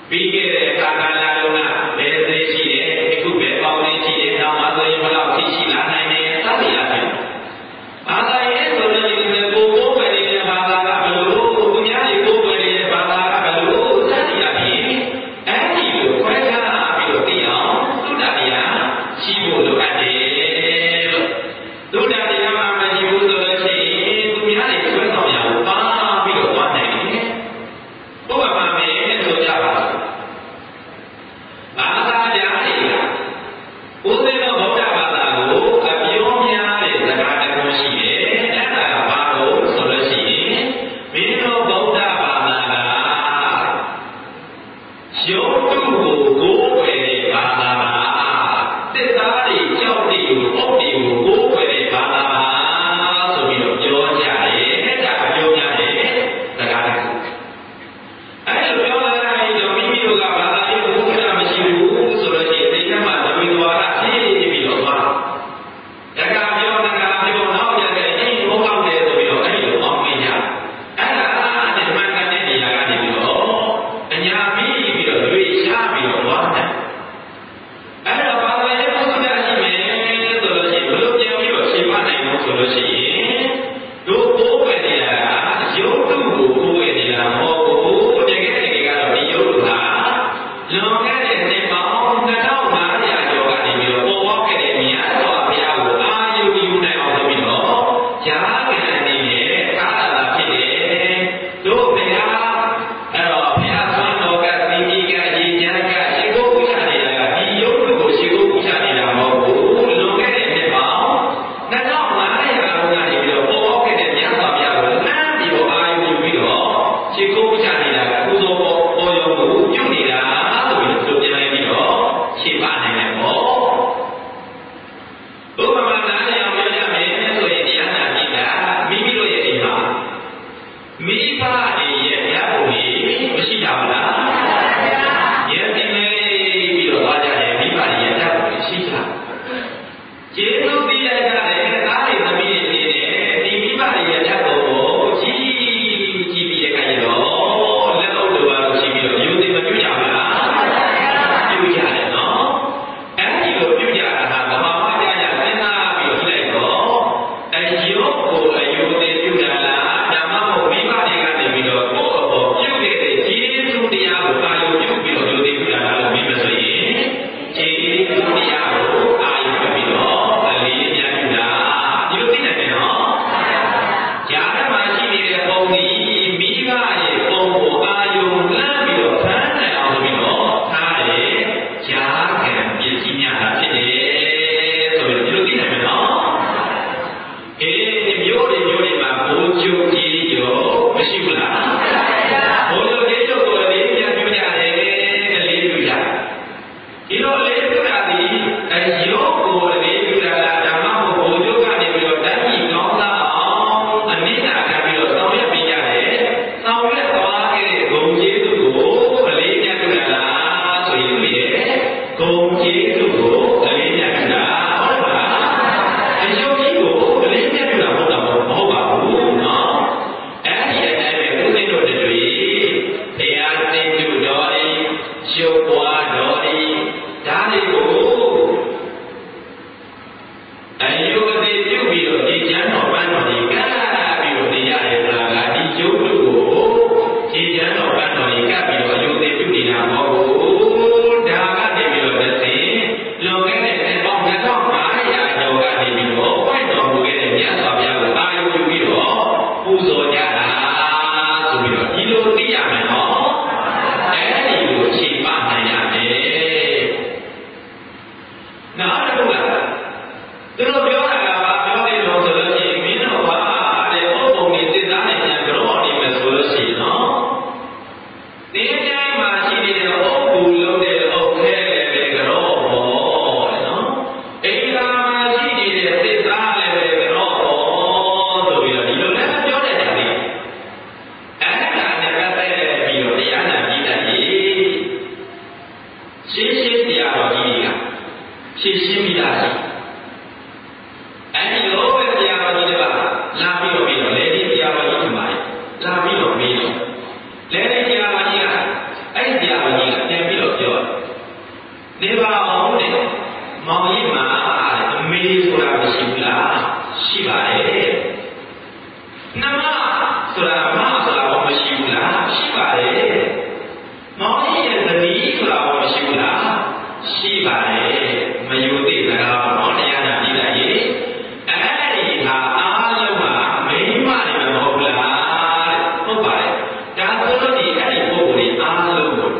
ပြီးခဲ့တဲ့ကာလလုံးကဘယ်သေးရှိတယ်အခုပဲပေါင်းလေးရှိတယ်နောက်မှဆိုရင်ဘယ်လောက်ရှိလာနိုင်တယ်စသည်အပြင်ဘာသာရေးဆိုတဲ့ဒီကိုကိုယ်ပဲနေတဲ့ဘာသာကဘယ်လိုသူများတွေကိုယ်ပဲနေတဲ့ဘာသာကဘယ်လိုစသည်အပြင်အဲ့ဒီလိုခွဲခြားပြီးတော့သိအောင်သုတ္တတရားရှိဖို့လိုအပ်တယ်လို့သုတ္တတရားမှမရှိဘူးဆိုလို့ရှိရင်သူများတွေဆွဲဆောင်ရဖို့ပါပြီးတော့သွားနိုင်တယ်ဘုရားမှာမယ်ဆိုကြပါစို့ဘာသာကြားတွေကဦးဇင်းတော်ဗုဒ္ဓဘာသာကိုအပြောများတဲ့စကားတစ်ခုရှိတယ်အဲ့ဒါကဘာလို့ဆိုလို့ရှိရင်မင်းတို့ဗုဒ္ဓဘာသာကရုပ်တုကိုကိုးကွယ်တဲ့ဘာသာပါတစ်သားတွေကြောက်တွေကိုအုပ်တွေကိုကိုးကွယ်တဲ့ဘာသာပါဆိုပြီးတော့ပြောကြတယ်ဒါအပြောများတဲ့စကားတစ်ခုအဲ့လိုပြောလာရင်တော့မိမိတို့ကဘာသာရေးကိုခဏမရှိဘူးဆိုလို့ရှိရင်ဒီကမှာသမိသွားတာဖြည်းပြီးတော့သွားတက္ကပြောတက္ကပြောနောက်ရတဲ့အင်းဘုံကောက်တယ်ဆိုပြီးတော့အဲ့လိုအောင်မင်းရအဲ့ဒါနဲ့မှန်ကန်တဲ့နေရာကနေပြီးတော့အညာပြီးပြီးတော့ရွေးရှားပြီးတော့သွားတယ်အဲ့တော့ဘာသာရေးပုဒ်တာရှိမယ်ဆိုလို့ရှိရင်ဘယ်လိုပြန်ပြီးတော့ရှင်းပြနိုင်လို့ဆိုလို့ရှိရင်တို့ကိုယ်ပဲနေတာရုပ်တုကိုကိုယ်ပဲနေတာမဟုတ်ဘူးတကယ်တကယ်ကတော့ဒီရုပ်တုဟာလွန်ခဲ့တဲ့နှစ်ပေါင်းနှစ်ထောင်ငါးရာကျော်ကနေပြီးတော့ပေါ်ပေါက်ခဲ့တဲ့မြတ်စွာဘုရားကိုအာယုပြုနိုင်အောင်လုပ်ပြီးတော့ဈာကံအနေနဲ့ကာလတာဖြစ်တယ်တို့ဘုရားအဲ့တော့ဘုရားဆွမ်းတော်ကသင်္ကြီးကရေချမ်းကရှိခိုးပူဇော်နေတာကဒီရုပ်တုကိုရှိခိုးပူဇော်နေတာမဟုတ်ဘူးလွန်ခဲ့တဲ့နှစ်ပေါင်းနှစ်ထောင်ငါးရာကျော်ကနေပြီးတော့ပေါ်ပေါက်ခဲ့တဲ့မြတ်စွာဘုရားကိုလမ်းပြီးတော့အာယုပြုပြီးတော့ရှိခိုးပူဇော်နေတာကပူဇော်ပေါ်ပေါ်ရုံကိုပြုနေတာဆိုပြီးတော့ပြန်လိုက်ပြီးတော့ရှင်းပါနိုင်တယ်ပေါ့ဘုရားမှာနားလည်အောင်ပြောရမယ်ဆိုရင်တရားနာကြည့်တာမိမိတို့ရဲ့အိမ်မှာမိဘတွေရဲ့ဓာတ်ပုံကြီးမရှိကြဘူးလားရဲ့ဒီမဲ့ပြီးတော့သွားကြတယ်မိဘတွေရဲ့ဓာတ်ပုံကြီးရှိကြကျေးဇူးပေးလိုက်ကြတယ်သားတွေသမီးတွေနေတယ်ဒီမိဘတွေရဲ့ဓာတ်ပုံကိုကြည့်ကြည့်ပြီးရခိုင်တော့လက်အုပ်လိုပါလို့ရှိပြီးတော့ယူသိမပြုကြဘူးလားပြုကြတယ်နော်အဲ့ဒီလိုပြုကြတာဟာဘာမှမကြကြစဉ်းစားပြီးတော့ကြည့်လိုက်တော့အယုတ်ကိုအယုတ်သိပြုတာလားဓမ္မမို့မိဘတွေကနေပြီးတော့ကိုယ့်အပေါ်ပြုခဲ့တဲ့ကျေးဇူးတရားကိုအာရုံပြုပြီးတော့ယူသိပြုတာလားလို့ပြီးမဆိုရင်ကျေးဇူးတရားကိုအာရုံပြုပြီးတော့အလေးများပြုတာဒီလိုသိနိုင်တယ်နော်ဂျာတမှာရှိနေတဲ့ပုံဒီမိဘရဲ့ပုံကိုအာယုံလမ်းပြီးတော့ဖမ်းနိုင်အောင်ပြီးတော့ထားတယ်ဂျာကံပစ္စည်းများတာဖြစ်တယ်ဆိုပြီးတော့ဒီလိုသိနိုင်မယ်နော်အေးမျိုးတွေမျိုးတွေမှာဘိုးကျုပ်ကြီးရောမရှိဘူးလားဘိုးကျုပ်ကြီးတို့ကိုလေးပြန်ပြုကြတယ်ကလေးပြုကြဒီလိုလေးပြုတာဒီအယုတ်ကိုလေးပြုတာလားဓမ္မကိုဘိုးကျုပ်ကနေပြီးတော့တန်းကြီးကောင်းသားအောင်အနိစ္စခံပြီးတော့ဆောင်ရွက်ပေးကြတယ်ဆောင်ရွက်သွားခဲ့တဲ့ဂုံကျေးဇူးကိုအလေးပြန်ပြုတာလားဆိုရင်ဒီဂုံကျေးဇူးကိုအလေးပြန်ပြုတာဟုတ်ပါလားအယုတ်ကြီးကိုအလေးပြန်ပြုတာမဟုတ်တာမဟုတ်ပါဘူးနော်အဲ့ဒီအတိုင်းပဲဦးသိတို့တွေတရားသင်ပြုတော်ဤရုပ်ပွားတော်ဤဒါတွေကိုအယုတ်သိပြုပြီးတော့ဒီကျမ်းတော်ပန်းတော်ကြီးကပ်ပြီးတော့နေရတယ်ဆိုတာကဒီရုပ်တုကိုဒီကျမ်းတော်ပန်းတော်ကြီးကပ်ပြီးတော့အယုတ်သိပြုနေတာမဟုတ်ဘူးဒါကနေပြီးတော့တစ်သိလွန်ခဲ့တဲ့နှစ်ပေါင်းနှစ်ထောင်ငါးရာကျော်ကနေပြီးတော့ပိုက်တော်မူခဲ့တဲ့မြတ်စွာဘုရားကိုအာရုံပြုပြီးတော့ပူဇော်ကြတာဆိုပြီးတော့ဒီလိုသိရမယ်နော်အဲ့ဒီလိုချိန်ပါနိုင်ရတယ်နောက်တစ်ခုကသူတို့ပြောတာကဘာပြောနေလို့ဆိုလို့ရှိရင်မင်းတို့ကတဲ့ဥပ္ပုံတွေစဉ်းစားနေပြန်ကြောနေမယ်ဆိုလို့ရှိရင်နော်ဒီအတိုင်းမှာရှိနေတဲ့ဥပ္ပူလုံးတဲ့အုပ်ခဲလည်းပဲကြောပေါ့နော်အိမ်သာမှာရှိနေတဲ့သစ္စာလည်းပဲကြောပေါ့ဆိုပြီးတော့ဒီလိုလည်းပြောတဲ့တယ်လေအဲ့ဒါနဲ့ပတ်သက်ပြီးတော့တရားနာကြည့်တယ်ရှင်းရှင်းတရားတော်ကြီးကရှင်းရှင်းပြီးသားအဲ့ဒီလိုပဲတရားတော်ကြီးတွေကလာပြီးတော့ပြီးတော့လေဒီတရားတော်ကြီးဒီမှာလာပြီးတော့ပြီးတော့လေဒီတရားတော်ကြီးကအဲ့ဒီတရားတော်ကြီးက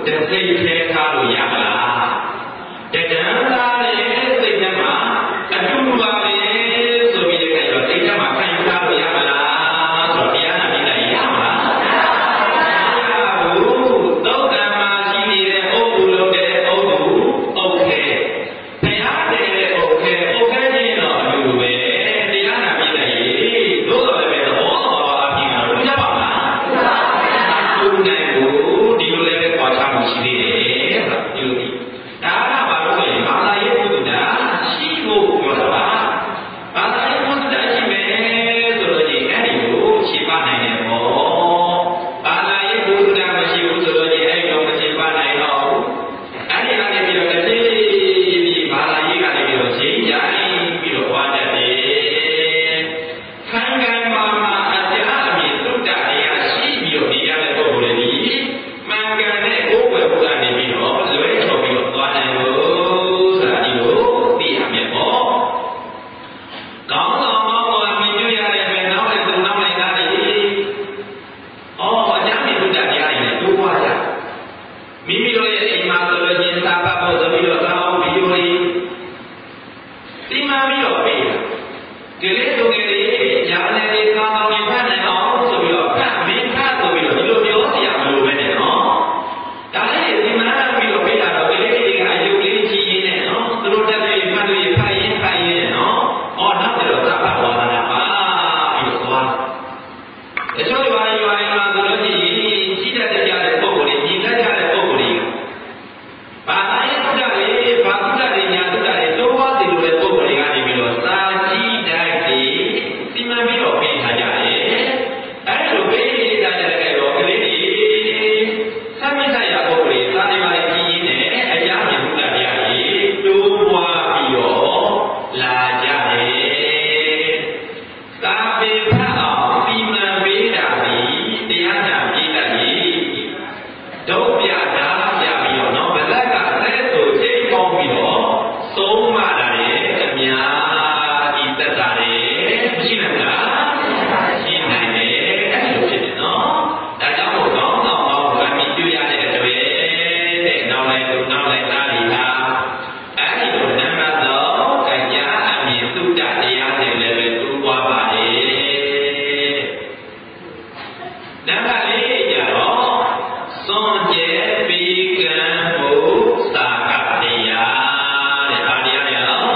တစိတ်ထဲထားလို့ရမလားတဏ္ဍာရဲ့စိတ်ထဲမှာအတူတူပါပဲဆိုပြီးတဲ့အခါကျတော့စိတ်ထဲမှာခံယူထားလို့ရမလားဆိုတော့တရားနာပြီးလိုက်ရမလားမရဘူးသောကံမှာရှိနေတဲ့ဥပ္ပုလုံးတဲ့အုပ်သူအုပ်ခဲဘုရားတဲ့အုပ်ခဲအုပ်ခဲချင်းတော့အတူတူပဲတရားနာပြီးလိုက်ရေသို့တော်လည်းပဲသဘောတော်အပြင်ကတော့ထူးခြားပါမလားထူးနိုင်ဘူးဒီလိုလည်းပဲပေါ်ချမှုရှိသေးတယ်ဆိုတာဒီလိုဒီဒါကဘာလို့လဲဘာသာရေးဘုဒ္ဓရှိဖို့ပြောတာပါဘာသာရေးဘုဒ္ဓရှိမယ်ဆိုလို့ဒီအဲ့ဒီကိုရှင်းပနိုင်တယ်ပေါ့ဘာသာရေးဘုဒ္ဓမရှိဘူးဆိုလို့ဒီအဲ့ဒီတော့မရှင်းပနိုင်တော့ဘူးအဲ့ဒီကနေပြီးတော့တစ်ပြေးပြေးဘာသာရေးကနေပြီးတော့ရှင်းကြပြီးတော့ဝါတတ်တယ်ခံခံမှာမှာအတရားအမြင်သုတ္တတရားရှိပြီးတော့နေရတဲ့ပုဂ္ဂိုလ်တွေဒီမှန်ကန်တဲ့ကိုယ်ွယ်ဘုရားနေပြီးတော့လွဲချော်ပြီးတော့သွားနိုင်လို့ဆိုတာဒီလိုသိရမယ်ပေါ့ကောင်းဆောင်ကောင်းပေါ်မြင်တွေ့ရတဲ့ပဲနောက်လည်းသုံးနောက်လိုက်တာလေအော်အကြမ်းမြင်သုတ္တတရားတွေနဲ့တိုးပွားကြမိမိတို့ရဲ့အိမ်မှာဆိုလို့ချင်းစာပတ်ဖို့ဆိုပြီးတော့သာအောင်ဗီဒီယိုတွေဒီမှာပြီးတော့ပေးတာဒီလေးတို့ကလေးညာလည်းဒီကောင်းကောင်းနေဖတ်နိုင်အောင်ဆိုပြီးတော့ဖတ်မင်းဖတ်ဆိုပြီးတော့ဒီလိုပြောစရာမလိုပဲနဲ့နော်ဒါလေးဒီမှာပြီးတော့ပေးတာတော့ကလေးတွေကအယုတ်လေးကြီးရင်းနဲ့နော်သူတို့တက်ပြီးမှတ်လို့ဖတ်ရင်ဖတ်ရင်နော်အော်နောက်တော့သာပတ်ဝါဒနာပါပြီးတော့သွားတချို့ရွာရွာတွေမှာဆိုလို့ရှိရင်ရှိတတ်ကြတဲ့ပုံကိုယ်တွေမြင်တတ်ကြတဲ့ပုံကိုယ်တွေဘာသာရေးသုတ္တတွေဘာသုတ္တတွေညာသုတ္တတွေတိုးပွားစီလိုတဲ့ပုံကိုယ်တွေကနေပြီးတော့စာကြည့်တိုင်းဒီစီမံပြီးတော့ပေးထားကြတယ်အဲ့လိုပေးထားကြတဲ့တော့ကလေးတွေသမ်းမိတ်ရပုံကိုယ်တွေစာနေပါလေကြီးရင်းနဲ့အကြမ်းမြင်သုတ္တတရားတွေတိုးပွားပြီးတော့လာကြတယ်စာပေဖတ်အောင်စီမံပေးတာဒီတရားနာပြည်တတ်ကြီးဒုပြတာပြပြီးတော့နော်ဗလက်ကဆဲဆိုချိန်ပေါင်းပြီးတော့သုံးမှတာလေအများကြီးတက်တာလေမရှိနိုင်လားရှိနိုင်တယ်အဲ့လိုဖြစ်တယ်နော်ဒါကြောင့်မို့ကောင်းဆောင်ကောင်းကမြင်တွေ့ရတဲ့အတွက်တဲ့နောက်လိုက်လို့နောက်လိုက်သားတွေဟာအဲ့ဒီလိုနံပါတ်တော့တရားအမြင်သုတ္တတရားတွေလည်းပဲတိုးပွားပါတယ်နံပါတ်လေးကျတော့စွန့်ကြဲပြီးကံမှုစာကတရားတဲ့ဘာတရားလဲနော်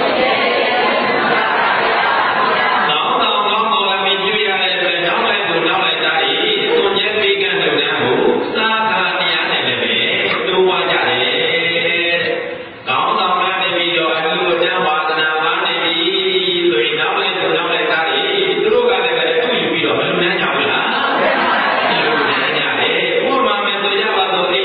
ကောင်းဆောင်ကောင်းပေါ်အမြင်တွေ့ရတဲ့အတွက်နောက်လိုက်ကိုနောက်လိုက်သားတွေစွန့်ကြဲပြီးကံလုပ်တဲ့မှုစာကတရားနဲ့လည်းပဲတိုးပွားကြတယ်ကောင်းဆောင်ကနေပြီးတော့အမှုတန်းဝါသနာပါနေပြီဆိုရင်နောက်လိုက်ကိုနောက်လိုက်သားတွေသူတို့ကလည်းပဲသူ့ယူပြီးတော့ဘယ်လိုနမ်းကြဘူးလားဒီလိုနမ်းကြတယ်ဥပမာမဲ့ဆိုကြပါစို့အေ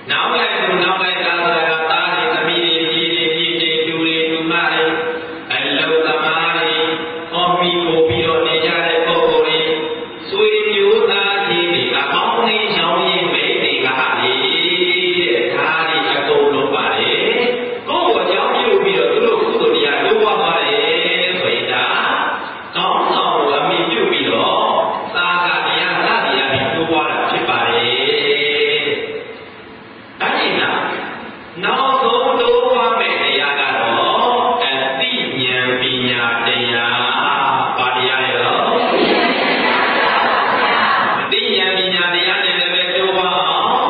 နောက်လိုက်သူနောက်လိုက်တာဆိုတာကသားတွေသမီးတွေကြီးတွေကြီးတွေတူတွေတူမတွေအလုံးသမားတွေဟောပြီးပို့ပြီးတော့နေကြတဲ့ပုဂ္ဂိုလ်တွေဆွေမျိုးသားချင်းတွေအပေါင်းအသင်းချောင်းရင်းမိတ်တွေကဟာလေတဲ့ဒါတွေအကုန်လုံးပါတယ်ကိုယ့်ကိုကြောင်းပြုပြီးတော့သူတို့ကုသိုလ်တရားတိုးပွားပါတယ်ဆိုရင်ဒါကောင်းဆောင်ကိုအမိပြုပြီးတော့သာဂတရားစတရားပြီးတိုးပွားတာဖြစ်ပါတယ်အဲ့ဒီနောက်ဆုံးတိုးပွားမဲ့တရားကတော့အသိဉာဏ်ပညာတရားဘာတရားလဲတော့အသိဉာဏ်ပညာတရားနဲ့လည်းပဲတိုးပွားအောင်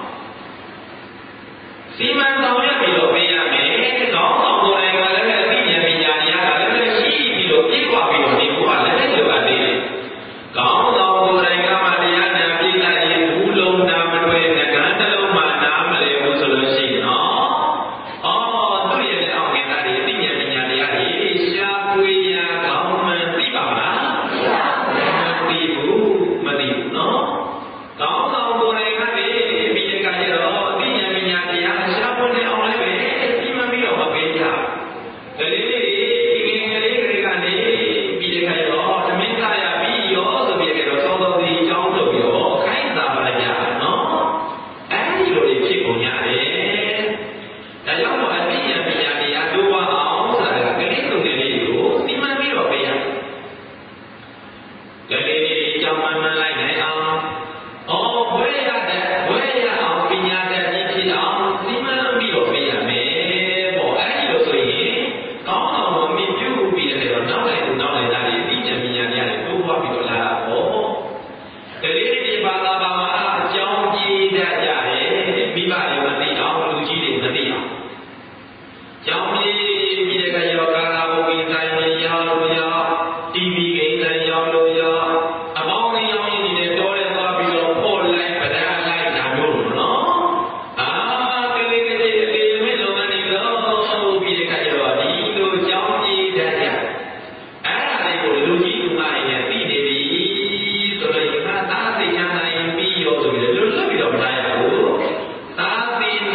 စီမံဆောင်ရွက်ပြီးတော့ပေးရမယ်ကောင်းဆောင်ကိုယ်တိုင်ကလည်းပဲအသိဉာဏ်ပညာတရားကလည်းပဲရှိပြီးတော့ပြည့်ဝပြီးတော့ဒီဘုရားလည်းပဲလိုအပ်သေးတယ်ကောင်းဆောင်ကိုယ်တိုင်ကမှတရားနာပြည့်လိုက်ရင်ဘူးလုံးနာမတွေ့ငကန်းတစ်လုံးမှနားမလဲဘူးဆိုလို့ရှိရင်နော်အော်သူ့ရဲ့အောက်ကတည်းကအသိဉာဏ်ပညာတရားကြီးရှားပွေရကောင်းမှန်သိပါမလားမသိဘူးမသိဘူးနော်ကောင်းဆောင်ကိုယ်တိုင်ကလည်းပြီးတဲ့အခါကျတော့အသိဉာဏ်ပညာတရားရှားပွေနေအောင်လည်းပဲပြီးမှပြီးတော့မပေးကြကလေးလေးဒီငယ်လေးတွေကနေပြီးတဲ့အခါကျတော့သမင်းသားရပြီးရောဆိုပြီးတော့သောသောစီအကြောင်းလုပ်ပြီးတော့ခိုင်းတာပါကြနော်အဲဒီလိုတွေဖြစ်ကုန်ရတယ်ဒါကြောင့်မို့အသိဉာဏ်ပညာတရားတိုးပွားအောင်ဆိုတာကကလေးလူငယ်လေးကိုစီမံပြီးတော့ပေးရတယ်ကလေးလေးအကြောင်းမှန်မှန်လိုက်နိုင်အောင်အော်ဘွဲရတဲ့ဘွဲရအောင်ပညာတတ်ကြီးဖြစ်အောင်စီမံပြီးတော့ပေးရမယ်ပေါ့အဲဒီလိုဆိုရင်ကောင်းအောင်မမြင်ပြုပြီးတဲ့တော့နောက်လိုက်သူနောက်လိုက်တာဒီအသိဉာဏ်ပညာတရားတွေတိုးပွားပြီးတော့လာတာပေါ့ကလေးတွေဘာသာဘာမှာအကြောင်းကြီးတတ်ကြတယ်မိဘတွေမသိအောင်လူကြီးတွေမသိအောင်ကျောင်းကြီးပြီးတဲ့အခါကျတော့ကာလာဘုတ်ကြီးဆိုင်တွေရောက်လို့ရောက်တီဗီဂိမ်းဆိုင်ရောက်လို့ရောက်အပေါင်းအသင်းရောက်ရင်းနေတော့ရဲသွားပြီးတော့ပို့လိုက်ပဒံလိုက်တာမျိုးလို့နော်အာကလေးတွေအလေးမဲ့လုံကနေတော့ပြီးတဲ့အခါကျတော့ဒီလိုကျောင်းကြီးတတ်ကြအဲ့ဒါတွေကိုလူကြီးလူမတွေနဲ့သိနေပြီဆိုတော့ဒီမှာသားသိချမ်းနိုင်ပြီးရောဆိုပြီးတော့လွတ်လွတ်ပြီးတော့မလာရဘူးသားသိ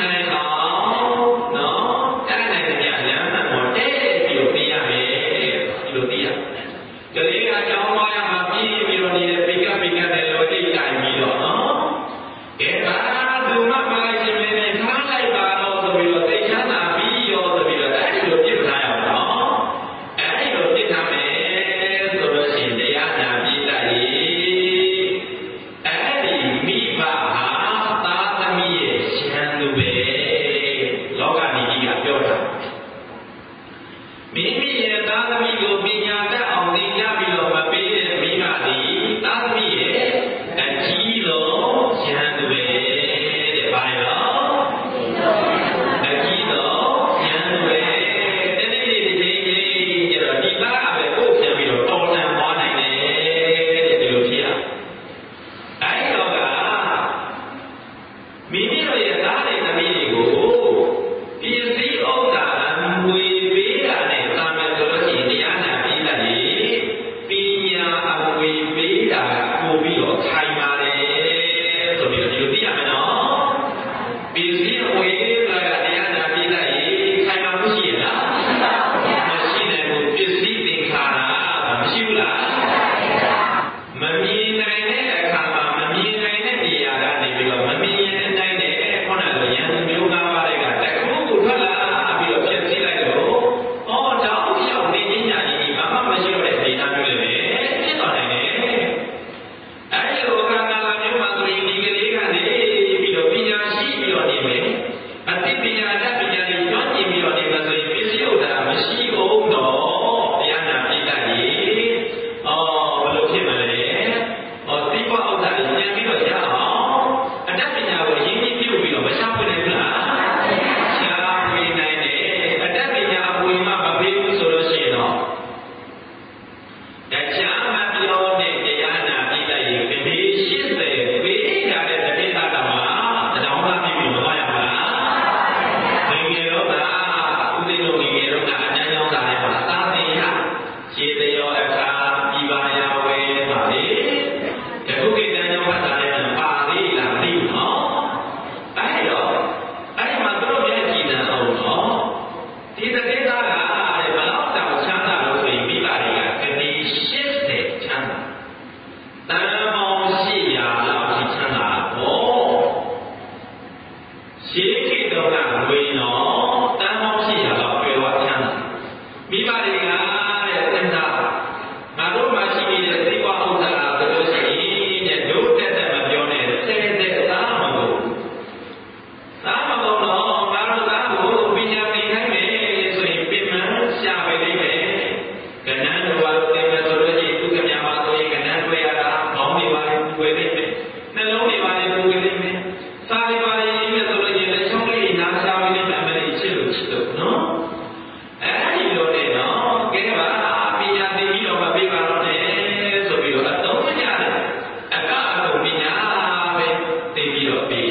ခေတ်တော့ကဝေနော်တန်းပေါင်းရှိတာတော့ကျွဲဝချမ်းသာမိဘတွေကတဲ့စဉ်းစားငါတို့မှရှိနေတဲ့သိဝဥစ္စာဆိုလို့ရှိရင်တဲ့တို့တက်တက်မပြောနဲ့ဆဲတဲ့သားမဟုတ်သားမဟုတ်တော့ငါတို့သားကိုပညာသင်ခိုင်းမယ်ဆိုရင်ပြင်မှန်ရှာပဲလိမ့်မယ်ကဏ္ဍတော်ဘာလို့သင်မယ်ဆိုလို့ရှိရင်သူကမြာမှာဆိုရင်ကဏ္ဍတွေ့ရတာခေါင်းတွေပါပူွယ်လိမ့်မယ်နှလုံးတွေပါပူွယ်လိမ့်မယ်စာတွေပါရေးမယ်ဆိုလို့ရှိရင်လက်ချောင်းလေးနားရှာပြီးလိမ့်မယ်မလေးချစ်လို့ချစ်လို့နော်အဲဒီလိုနဲ့နော်ကဲပါပညာသင်ပြီးတော့မပေးပါတော့နဲ့ဆိုပြီးတော့အသုံးမကျတဲ့အကအကုန်ပညာပဲသင်ပြီးတော့ပေး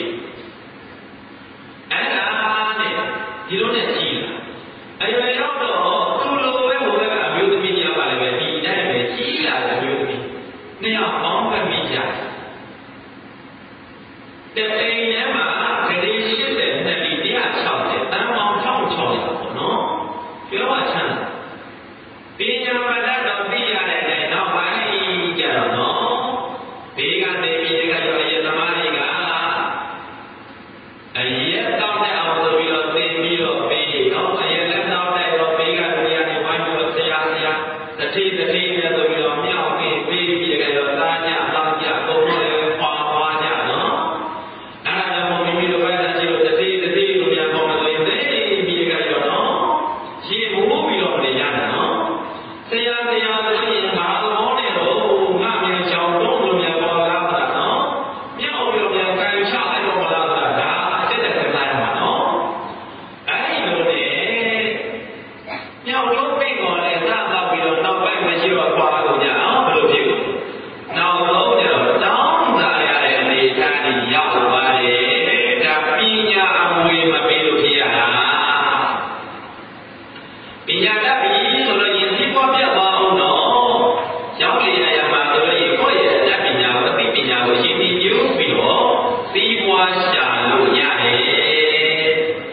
အဲ့ဒါနဲ့ဒီလိုနဲ့ကြီးလာအရွယ်ရောက်တော့သူ့လိုပဲဟိုဘက်ကအမျိုးသမီးကြီးကလည်းပဲဒီတိုင်းပဲကြီးလာတဲ့အမျိုးသမီးနှစ်ယောက်ပေါင်းပတ်မိကြတဲ့အိမ်ထဲမှာဂတိရှစ်ဆယ်နှစ်လီတစ်ရာခြောက်ဆယ်တန်းပေါင်းတစ်ထောင်ခြောက်ရာပေါ့နော်ပြောရချမ်းပညာမတတ်တော့သိရတဲ့နဲ့နောက်ပိုင်းကြတော့နော်ဘေးကနေပြီးတကရောအယသမားတွေကအရက်တောင်းတဲ့အောင်ဆိုပြီးတော့သင်ပြီးတော့ပေးနော်အရက်လက်တောင်းတဲ့တော့ဘေးကလူရနေဝိုင်းပြီးတော့ဆရာဆရာတတိတတိနဲ့ဆိုပြီးတော့မြောက်ပြီးပေးပြီးတကရောသားကြတောင်းကြအကုန်လုံးလည်းပွားပွားကြနော်အဲ့ဒါကြောင့်မိမိတို့ဘက်ကရှိလို့တတိတတိလို့များပေါ်မလို့သိပြီးတကရောနော်ရှင်းမိုးပြီးတော့နေရတယ်နော်ဆရာဆရာဆိုရင်ဘာလို့နဲ့တော့ငါမြန်ချောင်းတော့လို့များပေါ်လာတာနော်မြောက်ပြီးတော့များကန်ချလိုက်တော့မလားဆိုတာဒါအစ်တဲ့စကားရမှာနော်အဲ့ဒီလိုနဲ့မြောက်လို့ပြင်ပေါ်လဲစတော့ပြီးတော့နောက်ပိုင်းမရှိတော့ပွားလို့ကြအောင်ဘယ်လိုဖြစ်လို့နောက်ဆုံးကျတော့တောင်းစားရတဲ့အနေအထားကြီးရောက်ပါတယ်ဒါပညာအမွေမပေးလို့ဖြစ်ရတာပညာတတ်ပြီဆိုတော့ယဉ်ကျေးပွားပြတ်သွားအောင်တော့ရောက်လေရမှာဆိုတော့ကိုယ့်ရဲ့အတတ်ပညာကိုအသိပညာကိုရှင်းပြီးပြုပြီးတော့သီးပွားရှာလို့ရတယ်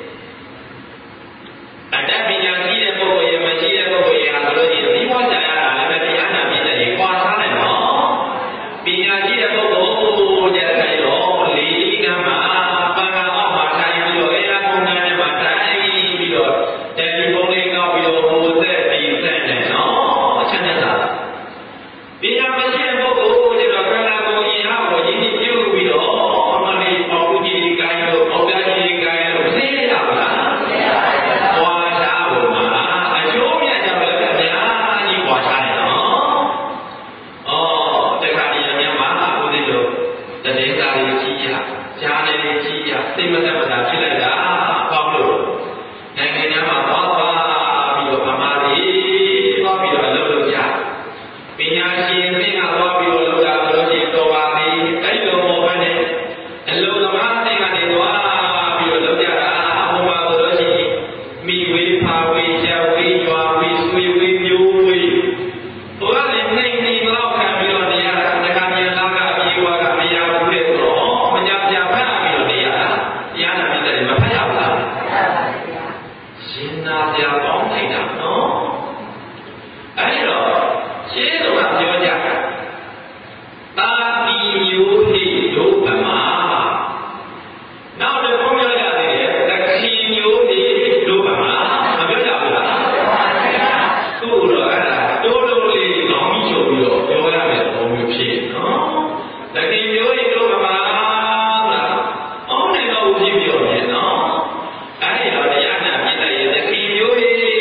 အတတ်ပညာရှိတဲ့ပုဂ္ဂိုလ်ရဲ့မရှိတဲ့ပုဂ္ဂိုလ်ရဲ့ဟာဆိုလို့ရှိရင်သီးပွားရှာရတာလည်းပဲတရားနာပြည့်တဲ့ကြီးပွားထားတယ်နော်ပညာရှိတဲ့ပုဂ္ဂိုလ်ကြတဲ့တော့လေးကမှာပန်းကအောက်မှာထိုင်ပြီးတော့အဲအကုန်နဲ့မှာထိုင်ပြီးတော့တယ်လီဖုန်းလေးကောက်ပြီးတော့ဟိုသက်ပြီးဆက်နေနော်အချက်နဲ့သာပညာမရှိတဲ့ပုဂ္ဂိုလ်ကျတော့ခန္ဓာကိုယ်ရင်ဟာကိုရင်းနှီးပြုပြီးတော့အမှန်လေးပေါ့ကူကြီးကိုင်းလို့ပေါ့ပြားကြီးကိုင်းလို့သိရပါလားသိရပါဘူး။ဝါရှားဖို့မှာအကျိုးမြတ်ကြောင့်လည်းအများကြီးဝါရှားတယ်နော်။အော်တခါတည်းများမှာဦးဇင်းတို့တတိယစာရေးကြီးရကြားနေကြီးရစိတ်မသက်မသာဖြစ်လိုက်တာပေါ့လို့နိုင်ငံသားမှာသွားသွားပြီးတော့ဗမာပြည်သွားပြီးတော့လုပ်လို့ကြပညာရှင်သင်္ကသွားပြီးတော့လုပ်တာဆိုလို့ရှိရင်တော်ပါသေးအဲ့လိုမဟုတ်ဘဲနဲ့အလုံးသမားသင်္ကနေသွားပြီးတော့လုပ်ကြတာဟိုမှာဆိုလို့ရှိရင်မိဝေးဖာဝေးချက်ဝေးရွာဝေးဆွေဝေးမျိုးဝေးဟိုကလည်းနှိမ့်နေတော့ခံပြီးတော့နေရတာတခါမြန်လာကအပြေဝါကမရဘူးတဲ့ဆိုတော့မညာပြဖတ်ပြီးတော့နေရတာတရားနာပြီးတယ်မဖတ်ရဘူးလားရှင်နာပြပေါင်းလိုက်တာနော်အဲဒီတော့ရှင်းတော့ပြောကြတာတာတိမျိုးဟိဒုဗမာနောက်တစ်ခုပြောကြသေးတယ်တခိမျိုးဟိဒုဗမာမပြောကြဘူးလားသူ့တော့အဲ့ဒါတိုးတိုးလေးကောင်းပြီးချုပ်ပြီးတော့ပြောရမယ်သဘောမျိုးဖြစ်နော်တခိမျိုးဟိဒုဗမာလားအောင်းနေတော့ဖြစ်ပြောနေနော်အဲ့ဒီတော့တရားနာပြတဲ့တခိမျိုးဟိ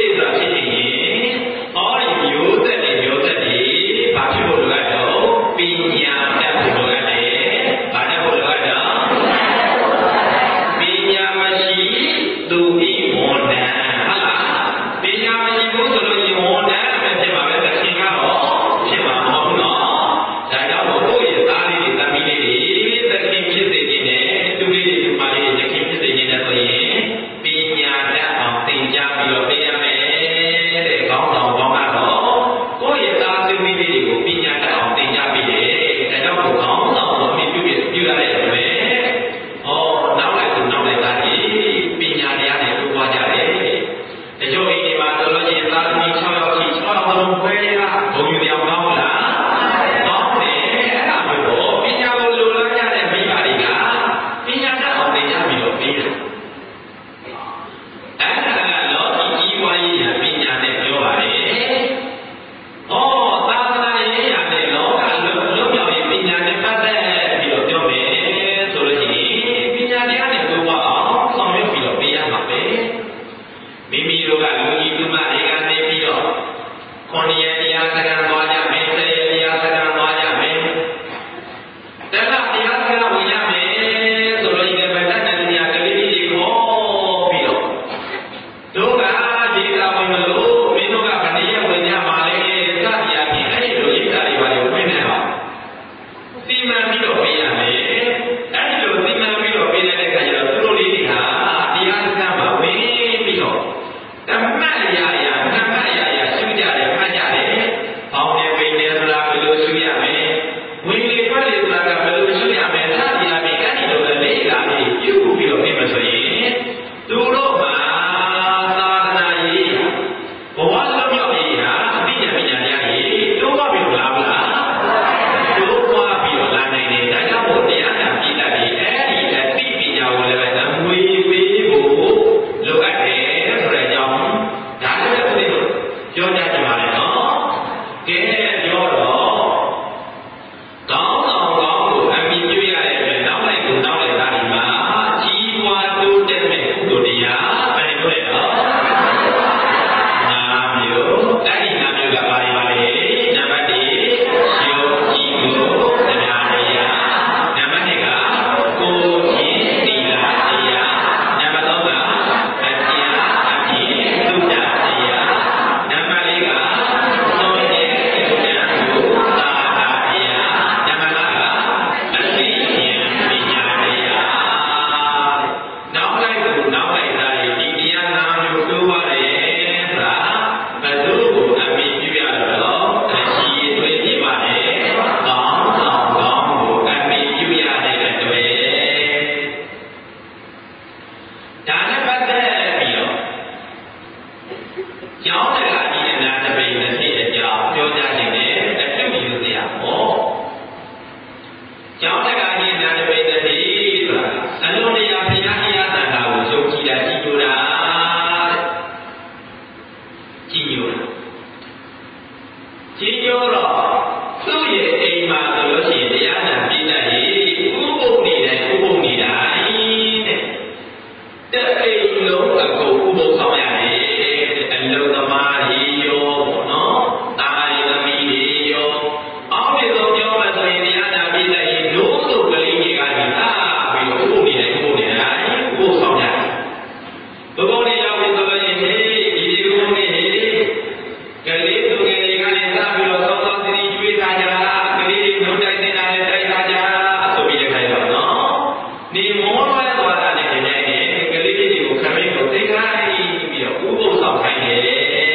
တဲ့အိမ်လုံးအကုန်ဥပုသ်ဆောင်ရတယ်အလုံးသမားတွေရောပေါ့နော်တာရီသမီးတွေရောအောက်ပြေဆုံးပြောမှဆိုရင်တရားနာပြီးလိုက်ရင်တို့တို့ကလေးတွေကနေအာပြီးတော့ဥပုသ်နေတယ်ဥပုသ်နေတယ်ဥပုသ်ဆောင်ရတယ်ဘုံဘုံလေးရောက်ပြီးဆိုလို့ရင်ဟေးဒီဒီဘုံလေးဟေးကလေးတို့ကလေးကနေစပြီးတော့သောသောစီစီကျွေးထားကြကလေးတွေနှုတ်တိုက်နေတာနဲ့တိုက်ထားကြဆိုပြီးတဲ့ခိုင်းတော့နော်ဒီမောလွဲသွားတာနဲ့တည်းနဲ့ကလေးတွေကိုခမင်းကိုသိခိုင်းပြီးတော့ဥပုသ်ဆောင်ခိုင်းတယ်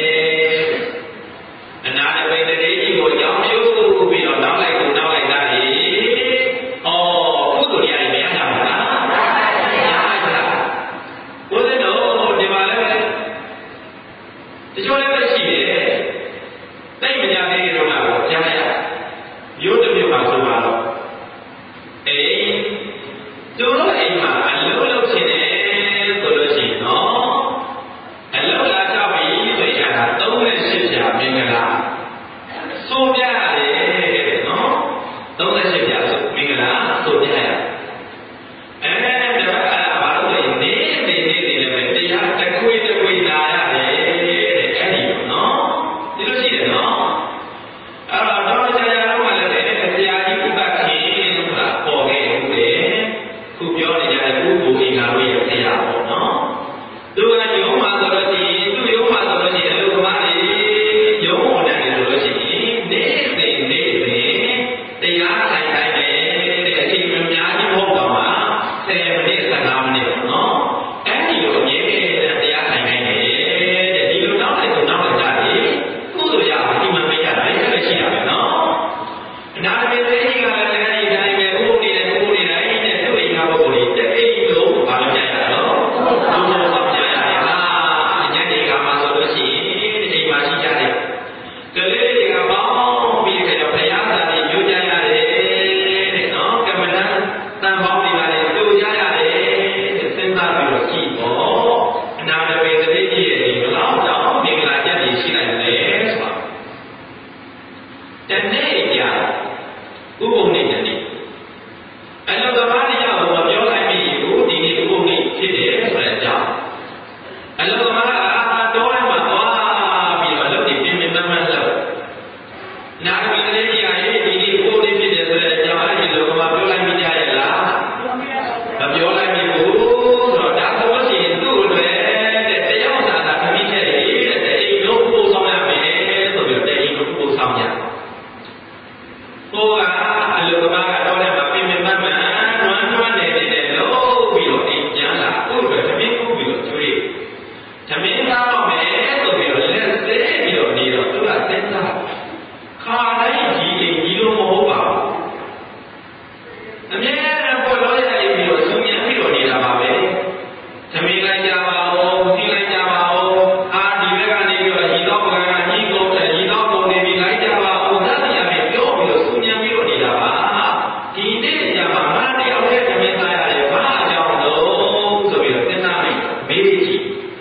အနာတပိတ္တိကြီးကိုကြောင်းရှုပ်ပြီးတော့နောက်လိုက်ကိုနောက်လိုက်တာလေဩကုသိုလ်ရည်မရကြဘူးလားရပါကြလားဘုရားတော်ဒီမှာလည်းတချို့လည်းပဲရှိတယ်တိတ်မကြသေးတယ်တော့လားကြားရရိုးတစ်မျိုးပါဆိုပါတော့အေးသူတို့အိမ်မှာအလုံးလုံးဖြစ်တယ်ဆိုလို့ရှိရင်နော်အလုံးလာကြပြီဆိုရတာသုံးနဲ့ရှစ်ပြမင်္ဂလာစိုးပြရတယ်နော်သုံးနဲ့ရှစ်ပြဆိုမင်္ဂလာစိုးပြရအဲဒါဘာလို့လဲနေနေနေနေလည်းပဲတရားတခွေတခွေလာရတယ်အဲ့ဒီနော်ဒီလိုရှိတယ်နော်အဲ့တော့တော့ကြာကြာတော့လည်းဆရာကြီးဥပခင်ဆိုတာပေါ်ခဲ့ဦးတယ်ခုပြောနေကြတဲ့ပုဂ္ဂိုလ်အင်္ဂါတို့ရဲ့ဆရာပေါ့နော်သူကယုံမှာဆိုလို့ရှိရင်သူ့ယုံမှာဆိုလို့ရှိရင်အလုပ်သမားတွေယုံဝင်တယ်ဆိုလို့ရှိရင်နေ့စဉ်နေ့စဉ်တရားဆိုင်တိုင်းတဲ့အချိန်အများကြီးမဟုတ်တော့မှဆယ်မိနစ်ဆယ်ငါးမိနစ်ပေါ့နော်အဲ့ဒီလိုအမြဲတရားဆိုင်တိုင်းတဲ့ဒီလိုနောက်လိုက်ဆိုနောက်လိုက်တာလေကုသိုလ်ရပါဒီမှာမရတယ်လည်းရှိတာပဲနော်အနာတမေသေးကြီးကလည်းအဲ့ဒီတိုင်းပဲဥပုပ်နေတယ်ဥပုပ်နေတယ်တဲ့သူ့အိမ်ကပုဂ္ဂိုလ်တွေတအိမ်လုံးဘာလို့ကြရတာနော်ဘုရားဆောင်ကြရတယ်ဟာညနေကမှဆိုလို့ရှိရင်ဒီအိမ်မှာရှိကြတယ်ကလေးတွေကပေါင်းပြီးကြတော့ဘုရားသာတွေညွှန်ကြရတယ်တဲ့နော်ကမ္မဋ္ဌာန်းတန်ပေါင်းတွေကလည်းကြိုကြရတယ်တဲ့စဉ်းစားပြီးတော့ရှိပေါ့အနာတမေသေးကြီးရဲ့ဒီဘလောက်ကြောင့်မင်္ဂလာချက်တွေရှိနိုင်တယ်ဆိုတာတနေ့ကြာဥပုပ်နေ့တနေ့အလောကမာရိယဘုံပြောလိုက်ပြီကိုဒီနေ့ဥပုပ်နေ့ဖြစ်တယ်ဆိုတဲ့အကြောင်းအလောကမာရအာတော်ရမှာသွားပြီးတော့လုပ်ပြီးပြင်ပြင်မမလုပ်နာဂိလေးကြီးကရေးဒီနေ့ဥပုပ်နေ့ဖြစ်တယ်ဆိုတဲ့အကြောင်းအဲ့ဒီလောကမာပြောလိုက်မိကြရဲ့လားမပြောလိုက်မိဘူးဆိုတော့ဒါဆိုလို့ရှိရင်သူ့အတွက်တဲ့တရားစာသာခမင်းချက်ရေးတဲ့အိမ်လုံးဥပုပ်ဆောင်ရမယ်ဆိုပြီးတော့တဲ့အိမ်လုံးဥပုပ်ဆောင်ရဟိုကအလုကမာကတော့လည်းမပြင်းမမှန်မှန်တွန်းတွန်းနေနေလို့ပြီးတော့အိမ်ပြန်လာကိုယ်ပဲသမင်းကိုပြီးတော့ကျွေးသမင်းသားတော့မယ်ဆိုပြီးတော့လက်သေးပြီးတော့နေတော့သူကစဉ်းစားခါတိုင်းဒီအိမ်ကြီးလို့မဟုတ်ပါဘူးအမြဲတမ်းပေါ်လို့ရပြီးတော့သူမြန်ပြီးတော့နေတာပါပဲသမင်းလိုက်ကြပါဦးကြည့်လိုက်ကြပါဦးအာဒီဘက်ကနေပြီးတော့ညီတော်ကညီကုန်တယ်ညီတော်ကုန်နေပြီးလိုက်ကြပါဦးဒါတရားပဲပြောပြီးတော့သူမြန်ပြီးတော့နေတာပါဒီနေ့ညမှာငါတယောက်တည်းသမင်းသားရတယ်ဘာအကြောင်းလို့ဆိုပြီးတော့စဉ်းစားလိုက်မေးကြည့်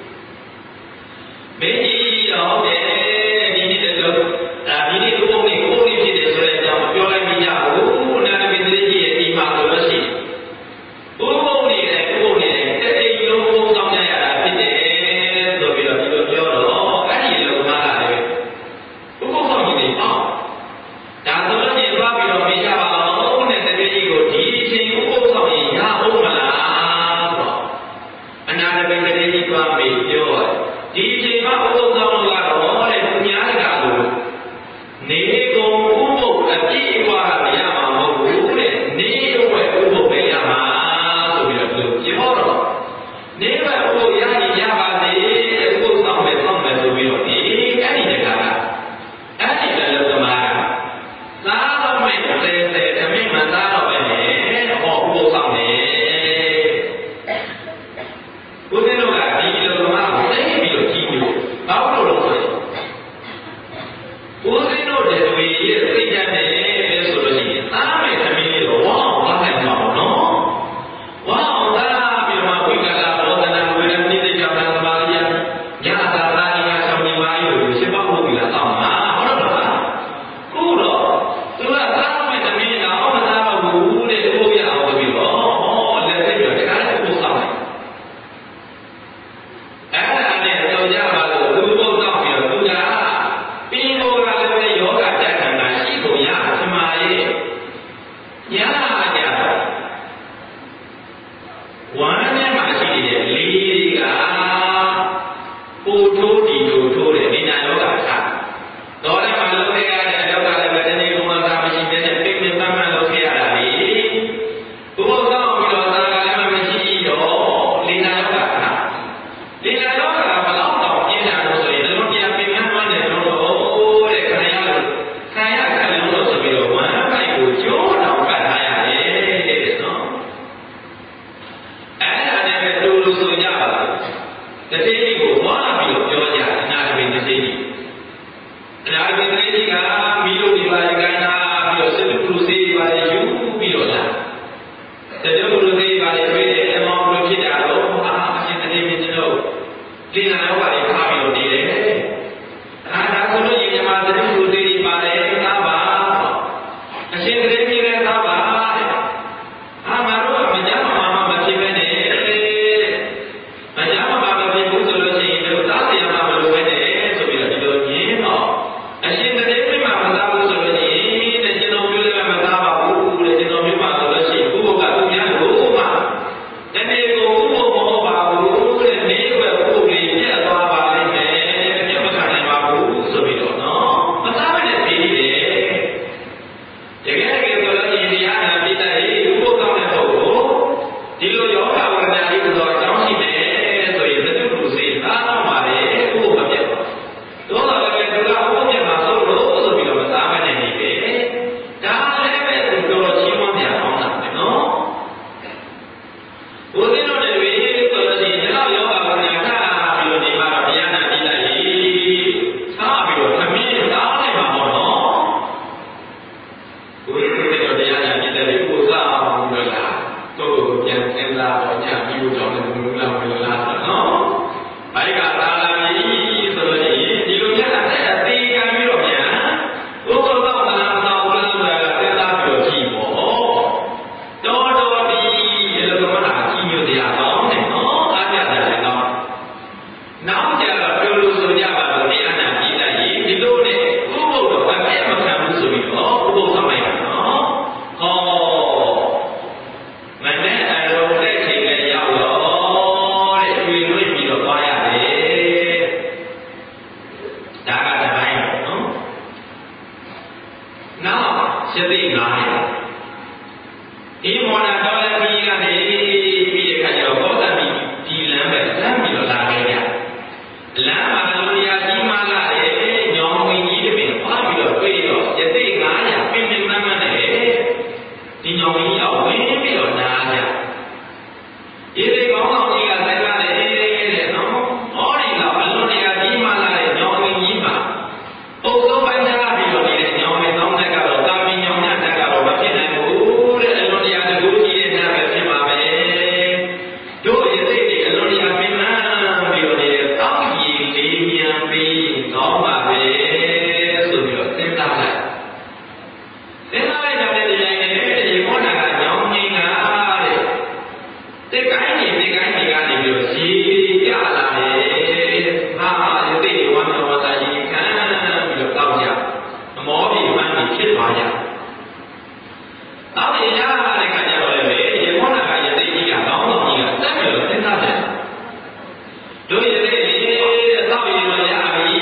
မေးကြည့်တော့တယ်ဒီနေ့တော့ဒါဒီနေ့ဥပုပ်နေ့ဥပုပ်နေ့ဖြစ်တယ်ဆိုတဲ့အကြောင်းပြောလိုက်မိကြဘူးနာမည်တည်းကြီးရဲ့ဒီမှာဆိုလို့ရှိရင်ဥပုပ်နေ့နဲ့ဥပုပ်နေ့နဲ့တအိမ်လုံးပုံဆောင်ကြရတာဖြစ်တယ်ဆိုပြီးတော့ဒီလိုပြောတော့အဲ့ဒီလုံမားကလည်းဥပုပ်ဆောင်ကြီးနေအောင်ဒါဆိုလို့ရှိရင်သွားပြီးတော့မေးကြပါဦးနဲ့တတိကြီးကိုဒီအချိန်ဥပုပ်ဆောင်ရင်ရအောင်မလားဆိုတော့အနာတပိတ္တိကြီးသွားမေးပြောဒီအချိန်မှာဥပုပ်ဆောင်လို့ကတော့တဲ့သူများတကာလို့နေကုန်ဥပုပ်အပြည့်အဝမရမှာမဟုတ်ဘူးတဲ့နေတော့ဥပုပ်ပဲရမှာဆိုပြီးတော့ပြောတော့နေဘဥပုပ်ရရင်ရပါစေဥပုပ်ဆောင်မယ်ဆောင်မယ်ဆိုပြီးတော့ဒီအဲ့ဒီတကာကအဲ့ဒီလည်းလောကမာကသားတော့မဲ့ဆဲဆဲသမင်းမှသားတော့ပဲနဲ့ဟောဥပုပ်ဆောင်တယ်ဘုရားတို့ကဒီလောကမာကိုသိပြီးတော့ကြည့်လို့ဘာလို့လို့ဆိုရင်တစ်သေးလေးကိုဝါပြီးတော့ပြောကြအနာတပင်တစ်သေးလေးအနာတပင်တစ်သေးလေးကမီးလို့ဒီပါကိုင်းလာပြီးတော့စစ်တူစေးပါလေယူပြီးတော့လာစစ်တူစေးပါလေတွေ့တယ်အမောင်တို့ဖြစ်တာတော့အာအရှင်တစ်သေးမင်းတို့ဒီနာတော့ပါလေဖားပြီးတော့နေတယ်အာဒါဆိုလို့ရင်မြန်မာစစ်တူစေးပါလေသားပါအရှင်တစ်သေးမင်းလည်းသားပါအာမတို့မကြမ်းမမမဖြစ်ပဲနဲ့မကြမ်းမမမဖြစ်ဘူးဆိုလို့ရှိရင်တို့သားတရားမမလိုပဲနဲ့ဆိုပြီးတော့ဒီလိုညင်းတော့အရှင်တစ်သေးမင်းမှာမသားဘူးဆိုလို့ရှိရင်တဲ့ကျွန်တော်မျိုးလည်းမသားပါဘူးတဲ့ကျွန်တော်မျိုးမှာဆိုလို့ရှိရင်ဘုဘကသူများလို့မှတနေ့ကိုဘုဘမဟုတ်ပါဘူးတဲ့နေွယ်ဘုဘလေးပြတ်သွားပါလိမ့်မယ်ပြတ်မခံနိုင်ပါဘူးဆိုပြီးတော့နော်မသားပဲနဲ့ပြီးတယ်တကယ်တကယ်ဆိုလို့ရှိရင်တရားနာပြတဲ့ဘုဘကောင်းတဲ့ပုဂ္ဂိုလ်ဒီလိုယောဂဝိညာဉ်လေးကိုတော့အကြောင်းရှိတယ်ဆိုရင်သတုလူစေသားတော့ပါလေဘုဘမပြတ်ပါတော့တော့လည်းသူကဘုဘပြတ်မှာဆိုလို့ဆိုပြီးတော့မသားပဲနဲ့နေတယ်ဒါလည်းပဲသူတော်ချီးမွမ်းပြအောင်တာပဲနော်ဘုရားတော်တွေဆိုလို့ရှိရင်ဒီလောက်ယောဂဝိညာဉ်ထားပြီးတော့ဒီမှာတော့တရားနာပြတဲ့ထားပြီးတော့သမီးသားလိုက်ပါတော့နော်ဘုရားတော်တရားနာပြတဲ့ပုဂ္ဂိုလ်စားအောင်လို့လားတို့ပြန်သင်လာတော့ညပြီးတော့ကြောင်းလည်းမလို့လာမလို့လားဆိုတော့ဘိုက်ကသာလာပြီဆိုလို့ရှိရင်ဒီလိုများတဲ့အသေးကံပြီးတော့ပြန်ဘုက္ခတော့မလားမလားဘုရားဆိုတာကသင်လာပြီးတော့ကြည့်ပေါ့တော်တော်ဒီလောကမှာအကြီးမျိုးတရားကောင်းတယ်နော်အားကြတယ်လည်းကောင်းနောက်ကြတော့ပြောလို့ဆိုကြပါတော့တရားနာကြည့်လိုက်ရင်ဒီလိုနဲ့ဘုဘုတော့အပြည့်မခံဘူးဆိုပြီးတော့ဘုဘုဆောင်လိုက်တာနော်ဟောမနဲ့အလုံးတဲ့ချိန်နဲ့ရောက်တော့တဲ့ကျွေလွှင့်ပြီးတော့သွားရတယ်ဒါကတပိုင်းနော်နောက်ရှသိငါးရဒီမောနာတော်လည်းပြီးကနေပြီးတဲ့ခါကျတော့ဘောဓမီဒီလမ်းပဲလမ်းပြီးတော့လာခဲ့ကြလမ်းမှာလူရကြီးမှလာတယ်ညောင်ဝင်ကြီးတပင်သွားပြီးတော့တွေ့တော့ယသိငါးရပင်ပင်မမနဲ့ဒီညောင်ဝင်ကြီးတော့ဝင်ပြီးတော့နားကြဒီသိကောင်းဆောင်ကြီးကဆက်လာတယ်တဲ့နော်ဟောဒီတော့အလုံးတရားကြီးမှလာတဲ့ညောင်ဝင်ကြီးမှာအုပ်ဆုံးပိုင်းခြားပြီးတော့နေတဲ့ညောင်ဝင်ကောင်းတဲ့ကတော့တာမီညောင်ညတဲ့ကတော့မဖြစ်နိုင်ဘူးတဲ့အလုံးတရားတကူကြီးတဲ့နားပဲဖြစ်မှာပဲတို့ယသိတွေအလုံးတရားပင်မပြီးတော့နေတဲ့တောင်းကြီးလေးမြန်ပြီးကောင်းပါပဲဆိုပြီးတော့စဉ်းစားလိုက်စဉ်းစားလိုက်တဲ့ဒီတိုင်းနဲ့ဒီမောနာကညောင်ငင်းကတဲ့တက်ကိုင်းနေတက်ကိုင်းနေကနေပြီးတော့ရေကြလာတယ်ဟာယသိဝမ်းတော်ဝါစာကြီးခံပြီးတော့တောက်ကြအမောပြေမှန်းပြီးဖြစ်သွားကြတောက်ရရတဲ့ခါကျတော့လေရေမောနာကယသိကြီးကကောင်းတော်ကြီးကတက်ပြီးတော့စဉ်းစားတယ်တို့ယသိတဲ့တောက်ရရရပြီ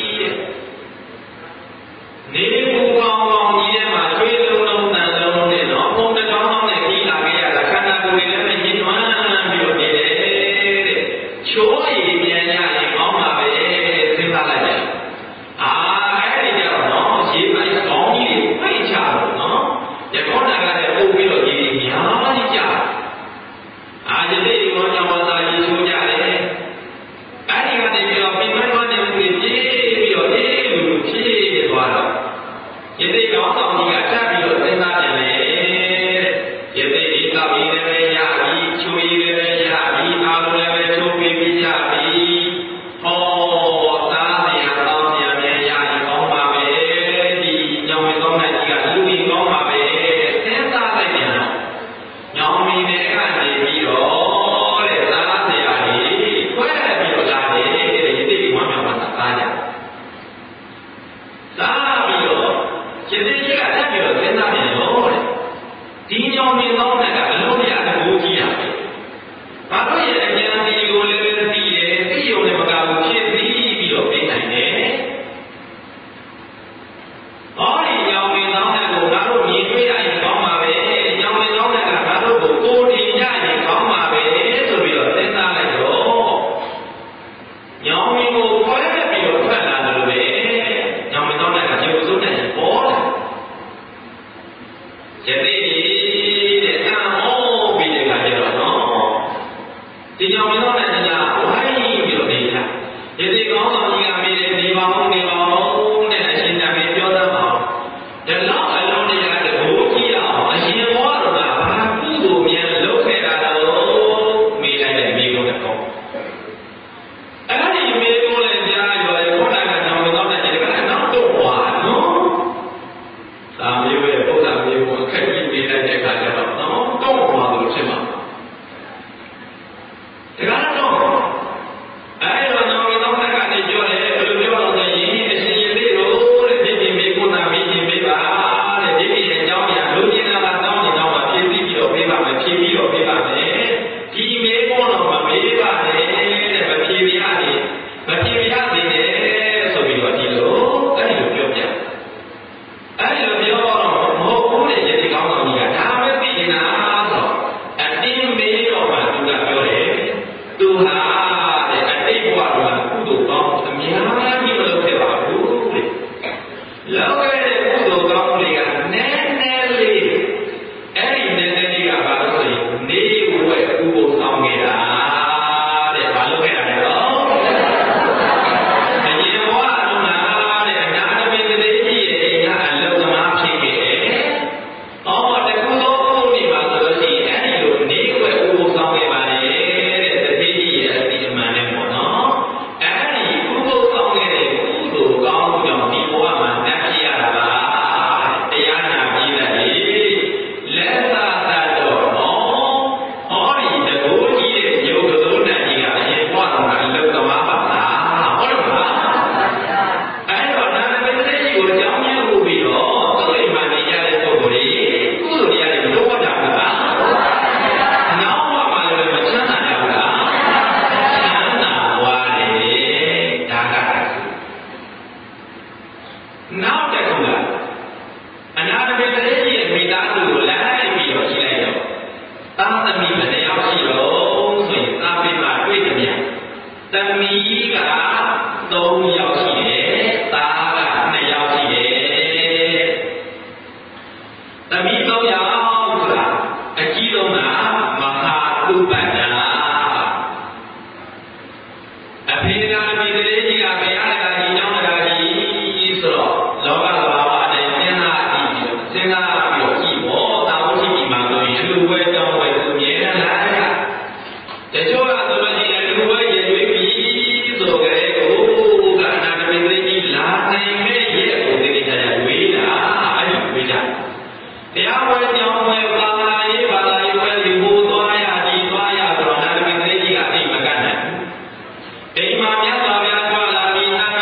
နေဘူကောင်းကောင်းကြီးထဲမှာချွေးလုံးလုံးတန်လုံးနဲ့နော်ပုံတစ်ကောင်းကောင်းနဲ့ကြီးလာခဲ့ရတာခန္ဓာကိုယ်လေးလည်းညှိနှွမ်းပြီးတော့နေတယ်တဲ့ချိုးရည်ပြန်ရရင်ကောင်းပါပဲစဉ်းစားလိုက်တယ်အာအဲ့ဒီကြတော့နော်ရေပိုက်ကောင်းကြီးတွေဖိတ်ချတော့နော်ရကောနာကလည်းပို့ပြီးတော့ကြီးများကြီးကြအာဒီလေးကောကြောင့်ဝါသာကြီးချိုးကြတယ်အဲ့ဒီကနေပြီးတော့ပြင်မတွန်းနေမှုတွေပြေးပြီးတော့အေးလူလူဖြည့်သွားတော့ယသိကောင်းဆောင်ကြီးကတက်ပြီးတော့စဉ်းစားပြန်တယ်ယသိဒီတောက်ရည်လည်းရပြီချိုးရည်လည်းရပြီအားလုံးလည်းချိုးပြီးပြကြပြီဒီဒီကောင်းဆောင်ကြီးကမေးတယ်နေပါဦးနေပါဦးနဲ့အရှင်နာမည်ပြောတတ်ပါဒီလောက်အလုံးတရားတကူကြည့်အောင်အရှင်ဘွားတော်ကဘာကုသိုလ်များလုပ်ခဲ့တာလို့မေးလိုက်တဲ့မိကုန်းတော့အဲ့ဒီမိကုန်းလည်းကြားရောခေါင်းကကြောင်တော့တဲ့ဒီကတော့တော့ဟွာနော်သာမျိုးရဲ့ပုဒ်တာမျိုးကိုအခက်ကြီးပေးလိုက်တဲ့အခါကျတော့တော့တော့ဟွာလို့ဖြစ်မှာဒီကတော့အဲ့တော့တော့တော့ကနေပြောတယ်ဘယ်လိုပြောတော့လဲအရှင်ရသေးလို့တဲ့ဒီဒီမိကုန်းနာမင်းကြီးပေးပါတဲ့ဒီဒီရဲ့အကြောင်းအရာလူကျင်တာကတောင်းနေတော့မှဖြည့်ပြီးတော့ပေးပါမယ်ဖြည့်ပြီးတော့ပေးပါမယ်ဒီမိကုန်းတော့မပေးပါနဲ့တဲ့မဖြည့်ပြရသေးမဖြည့်ပြရသေးနဲ့ဆိုပြီးတော့ဒီလိုအဲ့ဒီလိုပြောပြအဲ့ဒီလိုပြောတော့မဟုတ်ဘူးတဲ့ဒီကောင်းဆောင်ကြီးကဒါပဲသိနေတာဆိုအတင်းမေးတော့မှသူကပြောတယ်သူဟာတဲ့အတိတ်ဘဝကကုသိုလ်ကောင်းအများကြီးမလုပ်ခဲ့ပါဘူးတဲ့လောက်ခဲ့တဲ့ကုသိုလ်ကောင်းတွေကနည်းနည်းလေးအဲ့ဒီနည်းနည်းလေးကဘာလို့ဆိုရင်နေဝဲကုသိုလ်ဆောင်ခဲ့တာတဲ့ဘာလုပ်ခဲ့တာလဲတော့အရင်ဘဝတုန်းကတဲ့အနာတမင်တည်းကြီးရဲ့အိမ်ကအလုပ်သမားဖြစ်ခဲ့တယ်။အော်တကူသောကုသိုလ်တွေပါဆိုလို့ရှိရင်အဲ့ဒီလိုနေဝဲကုသိုလ်ဆောင်ခဲ့ပါလေတဲ့တတိကြီးရဲ့အစီအမံနဲ့ပေါ့နော်။အဲ့ဒီကုသိုလ်ဆောင်ခဲ့တဲ့ကုသိုလ်ကောင်းမှုကြောင့်ဒီဘဝမှာနတ်ဖြစ်ရတာပါ။တရားနာပြီးတဲ့လက်သာတတ်တော့နော်။ဟောဒီတကူကြီးရဲ့ရုပ်ကသုံးတန်ကြီးကအရင်ဘဝကအလုပ်သမားပါလား။ဟုတ်တယ်မလား။အဲ့တော့နာမည်လေးကြီးကိုအကြောင်းပြုပြီးတော့သူ့အိမ်မှာနေကြတဲ့ပုဂ္ဂိုလ်တွေကုသိုလ်တရားတွေမလုပ်ကြဘူးလား။နောက်မှမှလည်းမချမ်းသာကြဘူးလား။ချမ်းသာသွားတယ်ဒါကနောက်တစ်ခုကအနာတမေတည်းကြီးရဲ့မိသားစုကိုလိုက်ပြီးတော့ကြည့်လိုက်တော့သာသမီဘယ်နှယောက်ရှိတော့ဆိုရင်သာပေမှာတွေ့ကြမြသမီးကသုံးယောက်ရှိတယ်သားကနှစ်ယောက်ရှိတယ်သမီးသုံးယောက်ဆိုတာအကြီးဆုံးကမဟာတုပ္ပန္နာအဖေကမိတည်းကြီးကဘယ်ရတာကြီးကျောင်းတာကြီးဆိုတော့လောကသဘာဝအတိုင်းစဉ်းစားကြည့်ပြီးတော့စဉ်းစားပြီးတော့ကြည့်ဖို့တာဝန်ရှိပြီမှာဆိုရင်အလူဝဲတောင်းဝဲသူမြဲလာတာတချို့ကဆိုလို့ရှိရင်အလူဝဲရေတွေးပြီးဆိုတော့ကလေးကိုကအနာတမင်သိကြီးလာနိုင်မဲ့ရဲ့ကိုသိသိချာချာဝေးတာအဲ့ဒီဝေးကြတရားဝဲကြောင်းဝဲဘာသာရေးဘာသာရေးဝဲဒီဘိုးသွားရဒီသွားရဆိုတော့အနာတမင်သိကြီးကအိမ်မကတ်နိုင်အိမ်မှာမြတ်စွာဘုရားကြွလာပြီးနာမ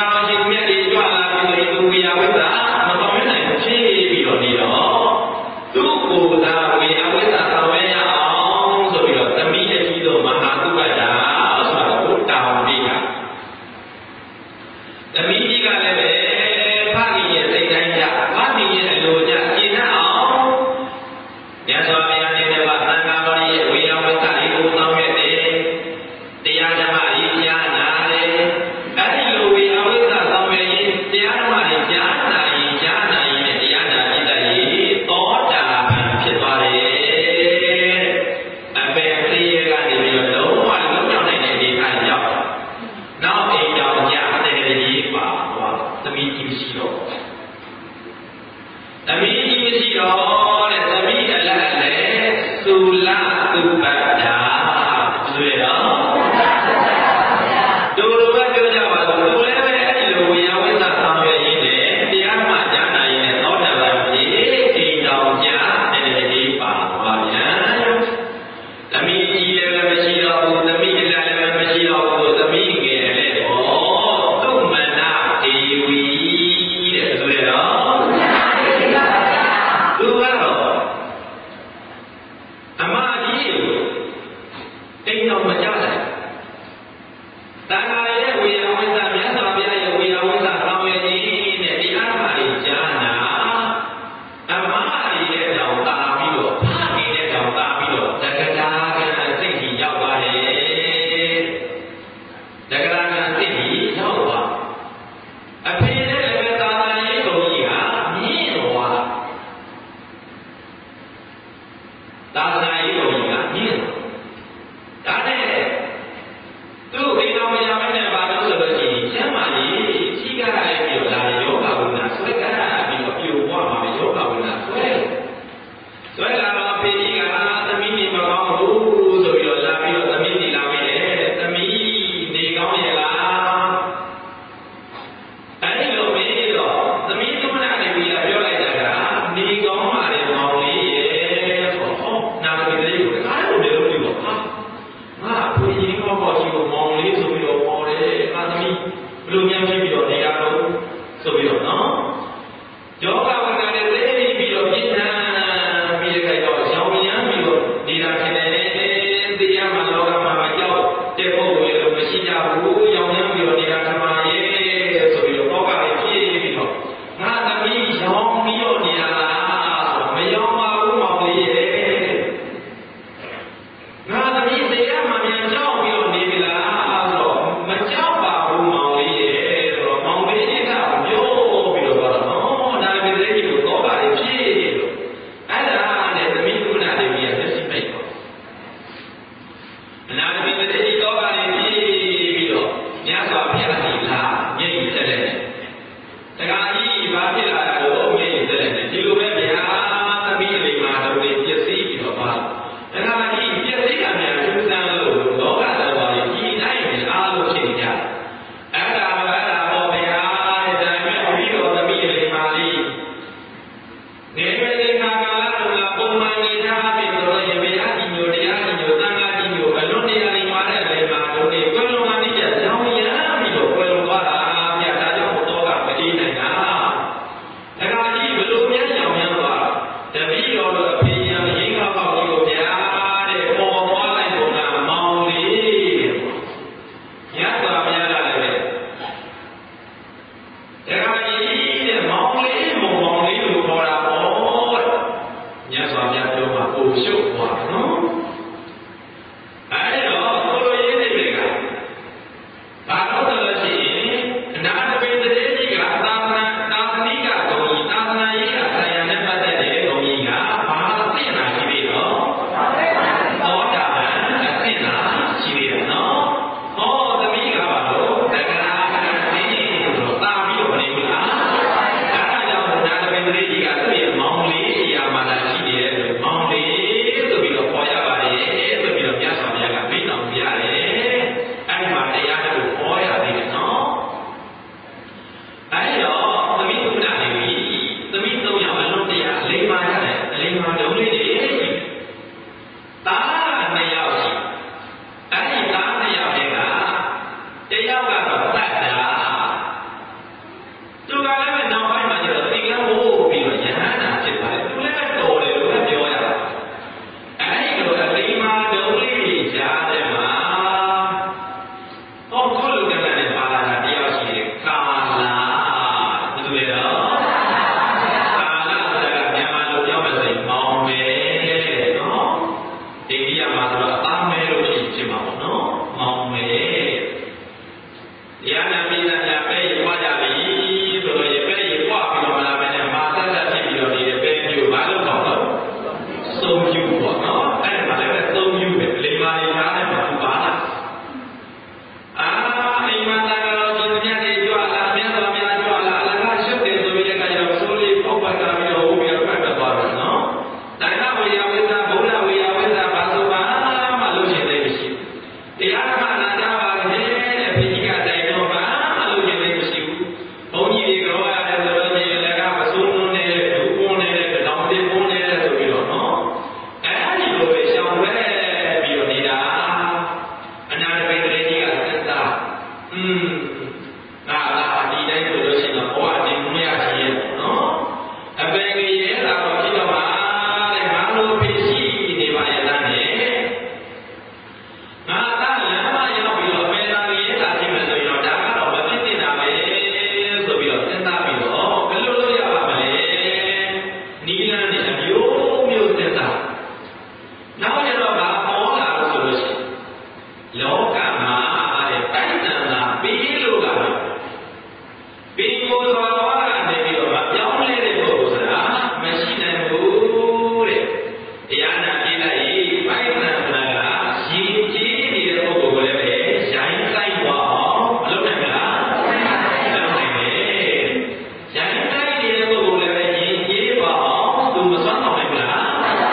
အာလာဒီတိုင်းဆိုလို့ရှိရင်တော့ဘဝတင်မရရှိရဲ့နော်အပင်ကြီးရဲ့လာတော့ဖြစ်တော့မှာတဲ့ငါတို့ဖြစ်ရှိနေပါရဲ့သားနဲ့ငါသားလမ်းမရောက်ပြီးတော့အပင်သားကြီးရဲ့လာဖြစ်မယ်ဆိုရင်တော့ဒါကတော့မဖြစ်နေတာပဲဆိုပြီးတော့စဉ်းစားပြီးတော့ဘယ်လိုလုပ်ရပါမလဲနီးလန်းနဲ့အမျိုးမျိုးစဉ်းစားနောက်ကျတော့ဗာပေါ်လာလို့ဆိုလို့ရှိရင်လောကမှာတဲ့တိုက်တန်တာပြီးလို့ကတော့ပြီးကိုယ်တော်ကနေပြီးတော့မပြောင်းလဲတဲ့ပုဂ္ဂိုလ်ဆိုတာမရှိနိုင်ဘူးတဲ့တရားနာကြည့်လိုက်ရင်တိုက်တန်ဆိုတာကရင်ကြီးနေတဲ့ပုဂ္ဂိုလ်ကိုလည်းပဲရိုင်းဆိုင်သွားအောင်မလုပ်နိုင်ဘူးလားလုပ်နိုင်တယ်ရိုင်းဆိုင်နေတဲ့ပုဂ္ဂိုလ်လည်းပဲရင်ကြီးပါအောင်သူမစွမ်းဆောင်နိုင်ဘူးလား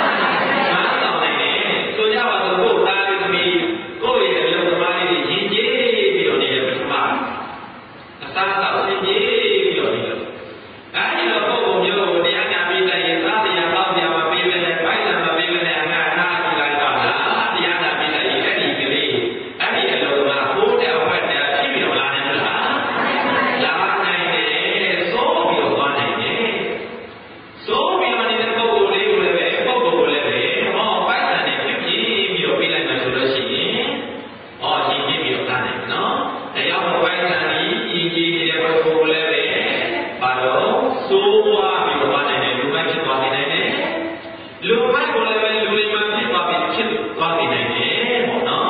ဆိုကြပါစို့ကိုယ်သားလေးသမီးကိုယ့်ရဲ့အလုပ်သမားလေးရင်ကျေးပြီးတော့နေတဲ့ပထမအစားအသောက်ရင်ကျေးပြီးတော့နေလို့အဲဒီလိုပုံပုံမျိုးကိုတရားနာပြီးလိုက်ရင်သားတရားပေါင်းပြမှာပေးမယ်နဲ့ပိုက်ဆံမပေးမယ်နဲ့အငါနာကြည့်လိုက်ပါလားတရားနာပြီးလိုက်ရင်အဲ့ဒီကလေးအဲ့ဒီအလုပ်သမားကိုယ်တဲ့ဝက်တဲ့ဖြစ်ပြီးတော့လာနေလို့လားလာနိုင်တယ်စိုးပြီးတော့သွားနိုင်တယ်စိုးပြီးတော့နေတဲ့ပုံပုံလေးကိုလည်းပဲပုံပုံကိုလည်းပဲဟောပိုက်ဆံနဲ့ဖြစ်ပြီးပြီးတော့ပေးလိုက်မှဆိုလို့ရှိရင်ဟောရင်ကြီးပြီးတော့သားနိုင်နော်တရားဟောပိုက်ဆံကြီးရင်ကြီးနေတဲ့ပုံပုံလည်းပဲဘာလို့စိုးွားပြီးတော့သွားနိုင်တယ်လူမိုက်ဖြစ်သွားနိုင်တယ်လူမိုက်ကိုလည်းပဲလူလိမ္မာဖြစ်သွားပြီးဖြစ်သွားနိုင်တယ်ပေါ့နော်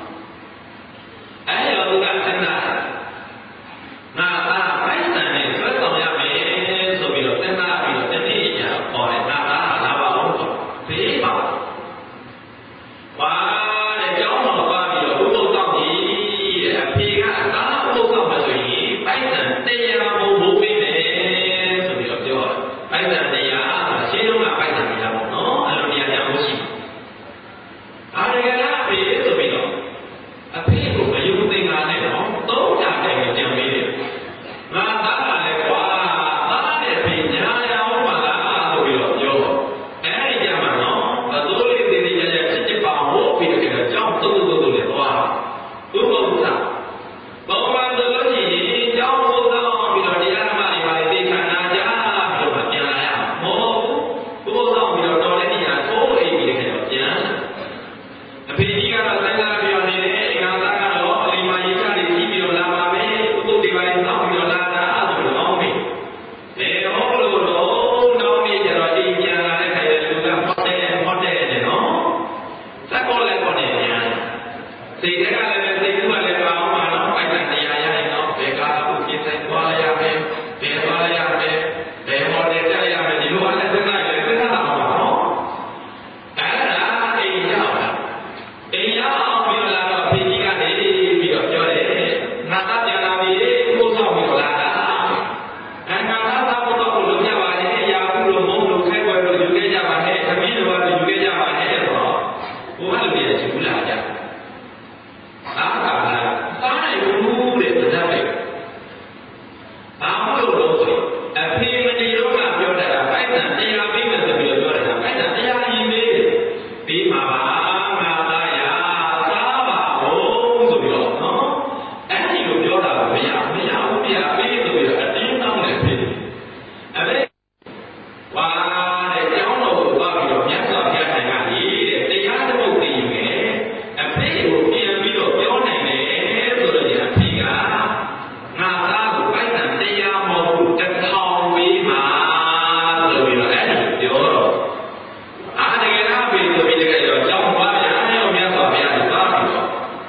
အဲ့တော့သူကစဉ်းစားငါသားပိုက်ဆံနဲ့ဆွဲဆောင်ရမယ်ဆိုပြီးတော့စဉ်းစားပြီးတော့တတိယညာပေါ်တယ်ငါသားလာပါဦးဆိုဘေးပါပါတဲ့ကြောင်းတော်သွားပြီးတော့ဥပုသ်ဆောင်ကြီးတဲ့အဖေကအသားဥပုသ်ဆောင်မယ်ဆိုရင်ပိုက်ဆံတရားဘုံဘုံပေးမယ်ဆိုပြီးတော့ပြောတယ်ပိုက်ဆံတရားဆိုတာရှင်းလုံးကပိုက်ဆံတရားပေါ့နော်အဲ့လိုတရားတရားမရှိဘူးအားရကလားအဖေဆိုပြီးတော့အဖေကိုမယုံသင်္ကာနဲ့တော့သုံးတာတိုင်ကိုပြန်ပေးတယ်ငါသားကလည်းကွာသားနဲ့ဖေညာရအောင်ပါလားဆိုပြီးတော့ပြောအဲ့ဒီကြမှာနော်အစိုးလေးသေးသေးကြကြဖြစ်ဖြစ်ပါဟုတ်ပြီးတော့ကြောင်းတုံးတုံးတုံးနဲ့သွားဥပုသ္စာဘောမန်ဆိုလို့ရှိရင်ကြောင်းဥပုသ္စာပြီးတော့တရားဓမ္မတွေပါလေသိချာနာကြပြီးတော့ပြန်လာရအောင်မဟုတ်ဘူးဥပုသ္စာပြီးတော့တော်တဲ့နေရာထိုးအိပ်ပြီးတဲ့ခါတော့ပြန်အဖေကြီးကတော့စဉ်းစားပြီးတော့နေတယ်ငါသားကတော့အလီမာရေးချတွေကြီးပြီးတော့လာပါမယ်ဥပုသ္တေပါရင်တောင်းပြီးတော့လာတာဆိုတော့အောင်းပြီလေဟောလို့တော့နောက်နေ့ကျတော့အိမ်ပြန်လာတဲ့ခါကျလူကဟောတယ်ဟောတယ်တဲ့နော်စက်ကောလည်းပေါ်နေပြန်စိတ်ထဲကလည်းစိတ်ကူးကလည်းပါအောင်ပါတော့ပိုက်ဆံတရားရရင်တော့ဘယ်ကားအခုပြင်ဆိုင်သွားရမယ်ဘယ်သွားရမယ်ဘယ်ဟောတယ်ကြရမယ်ဒီလိုအားလည်းစဉ်းစားရတယ်စဉ်းစားတာပါနော်အဲ့ဒါအိမ်ရောက်လာအိမ်ရောက်အောင်ပြီးတော့လာတော့အဖေကြီးကနေပြီးတော့ပြောတယ်ငါသားပြန်လာပြီကိုယ်ဆောင်ပြီးတော့လာတာအဲ့ငါသားသားဘုတော့လို့ပြပါနဲ့ရာဘူးလို့မုန်းလို့ခဲွယ်လို့ယူခဲ့ကြပါနဲ့သမီးတို့ကယူခဲ့ကြပါနဲ့ဆိုတော့ဘုရားလူကြီးယူလာကြအားကလည်းသားနိုင်ဘူးတဲ့ဒါပဲဘာလို့လို့ဆိုအဖေမနေတော့ကပြောတာကပိုက်ဆံတရားပေးမယ်ဆိုပြီးတော့ပြောတာပိုက်ဆံတရားရင်ပေးတယ်ပြီးမှာပါငါသားရသားပါဘူးဆိုပြီးတော့နော်အဲ့ဒီလိုပြောတာမရမရဘူးပြပေးဆိုပြီးတော့အတင်းတောင်းတယ်ဖြစ်တယ်အဲ့ဒါဝါတဲ့ကျောင်းတော်ကိုသွားပြီးတော့မြတ်စွာဘုရားတိုင်ကကြီးတဲ့တရားတစ်ပုဒ်သိယူခဲ့အဖေကိုပြန်ပြီးတော့ပြောနိုင်တယ်ဆိုတော့ဒီအဖေကငါသားကိုပိုက်ဆံတရားမဟုတ်ဘူးတစ်ထောင်ပေးမှာဆိုပြီးတော့အဲ့ဒီပြောတော့အားတကယ်လားဖေဆိုပြီးတကယ်တော့ကျောင်းသွားပြန်ရောမြတ်စွာဘုရားကိုသွားပြီးတော့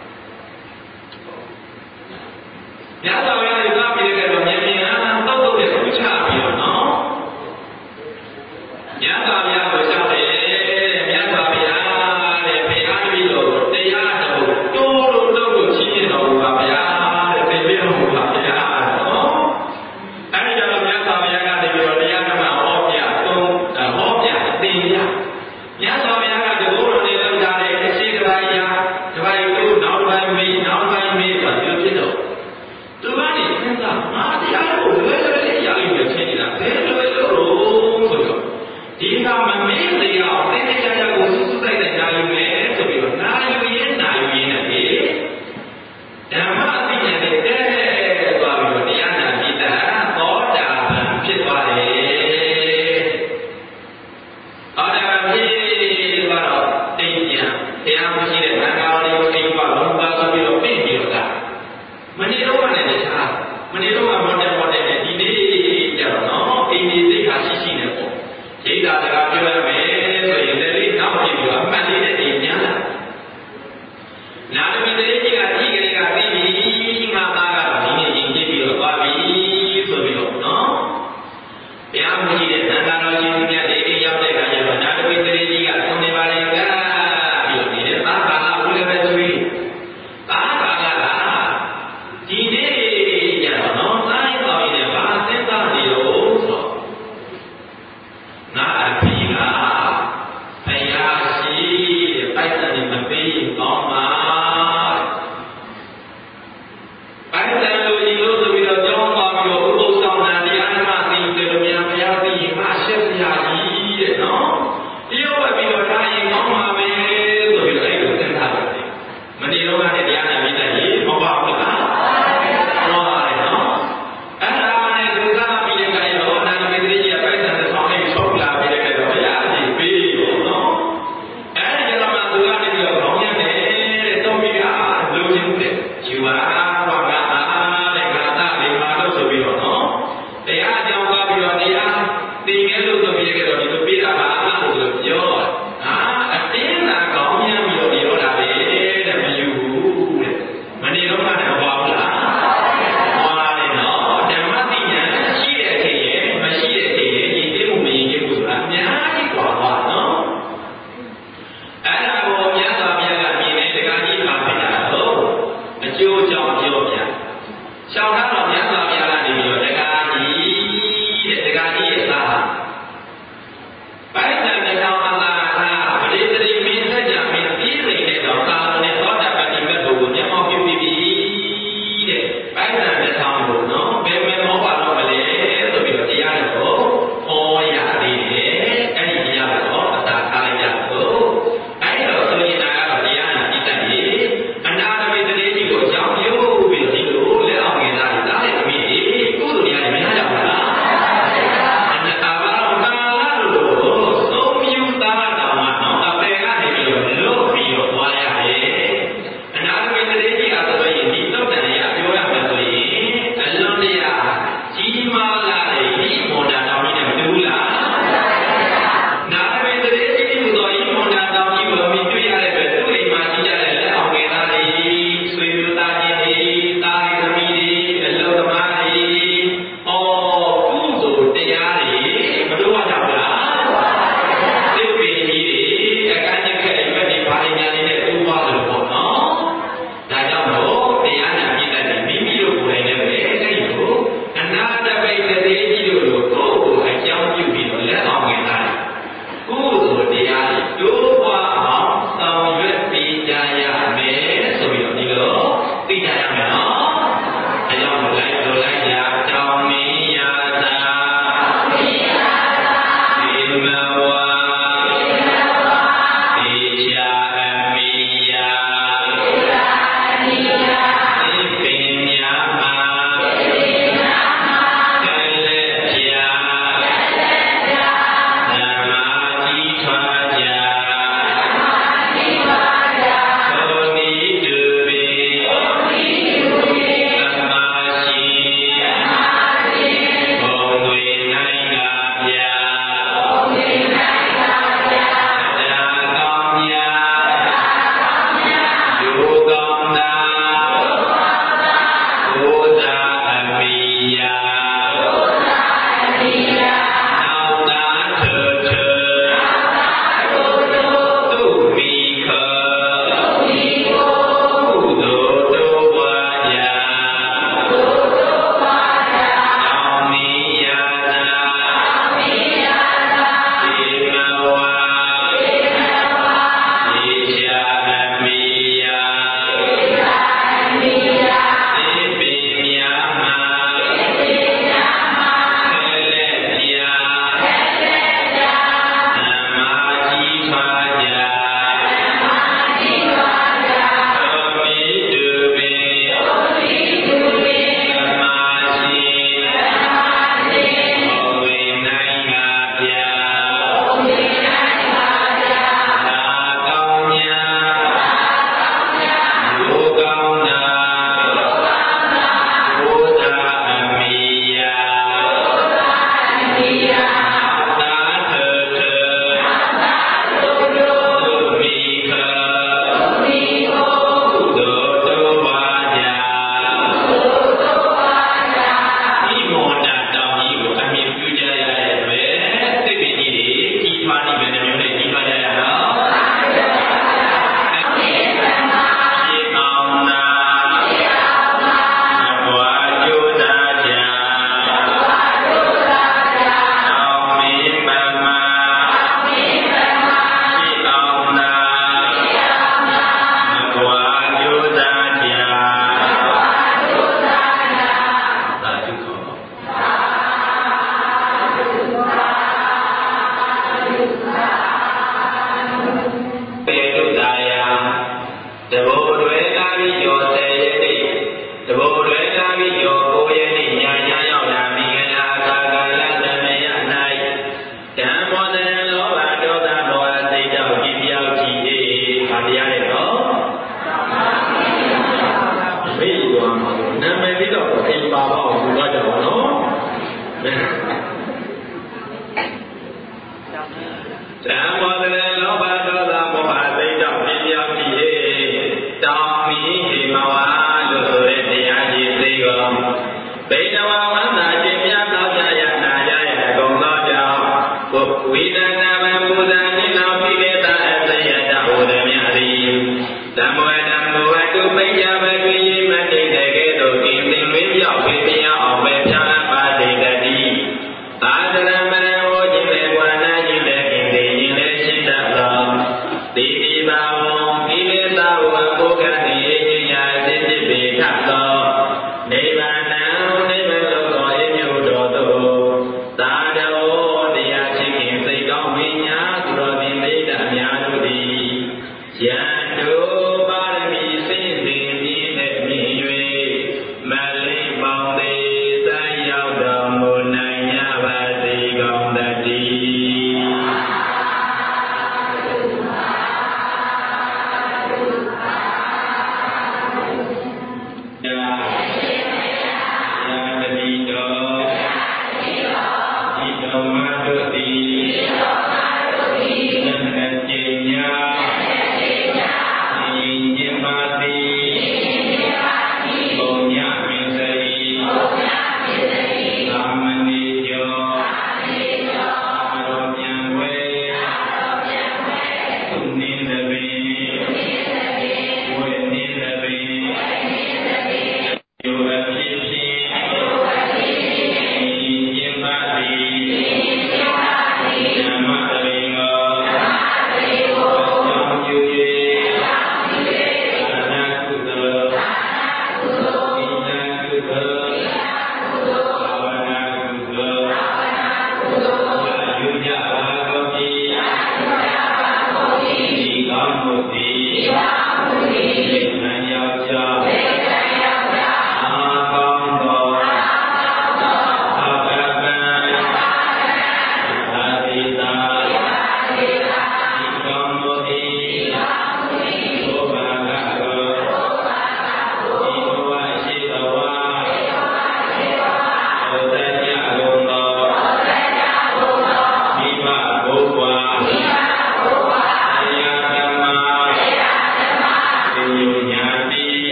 မြတ်စွာဘုရားကိုသွားပြီးတကယ်တော့မြန်မြန်တောက်တော့တဲ့သူချပြီးတော့နော်မြတ်စွာဘုရားကိုရှောက်တယ်မြတ်စွာဘုရားတဲ့ဖေအားပြီးတော့တရားတော်တိုးလို့တော့ကိုချင်းမြင်တော်မူပါဗျာတဲ့ဖေပြတော်မူပါဗျာနော်အဲ့ဒီတော့မြတ်စွာဘုရားကနေပြီးတော့တရားဓမ္မဟောပြသုံးဟောပြသင်ပြမြတ်စွာဘုရားကတကူတော်နေလောက်ကြတဲ့အခြေတစ်ပိုင်းရာတစ်ပိုင်းတို့နောက်တစ်ပိုင်းမေးနောက်တစ်ပိုင်းမေးဆိုတော့ဖြစ်တော့သူကပြောပြရှောင်းထားတော့မြတ်စွာဘုရားကနေပြီးတော့တကားကြီးတဲ့တကားကြီးရဲ့သားဟာပိုက်ဆံတစ်ထောင်အလားထားပရိသေတိမင်းဆက်ကြမင်းပြီးစိတ်နဲ့တော့သာလို့နဲ့သောတာပတိဘက်ကိုမျက်မှောက်ပြုပြီးပြီတဲ့ပိုက်ဆံတစ်ထောင်ကိုနော်ဘယ်မဲ့ဟောပါတော့မလဲဆိုပြီးတော့တရားတော်ဟောရသေးတယ်အဲ့ဒီတရားတော်အသာထားလိုက်ရတော့အဲ့တော့ဆိုရင်ကတော့တရားနာကြည့်တတ်ရေအနာတပိတ္တိကြီးကိုအကြောင်းပြုပြီးတော့ဒီလိုလက်အောင်ငယ်သားတွေသားတဲ့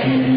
။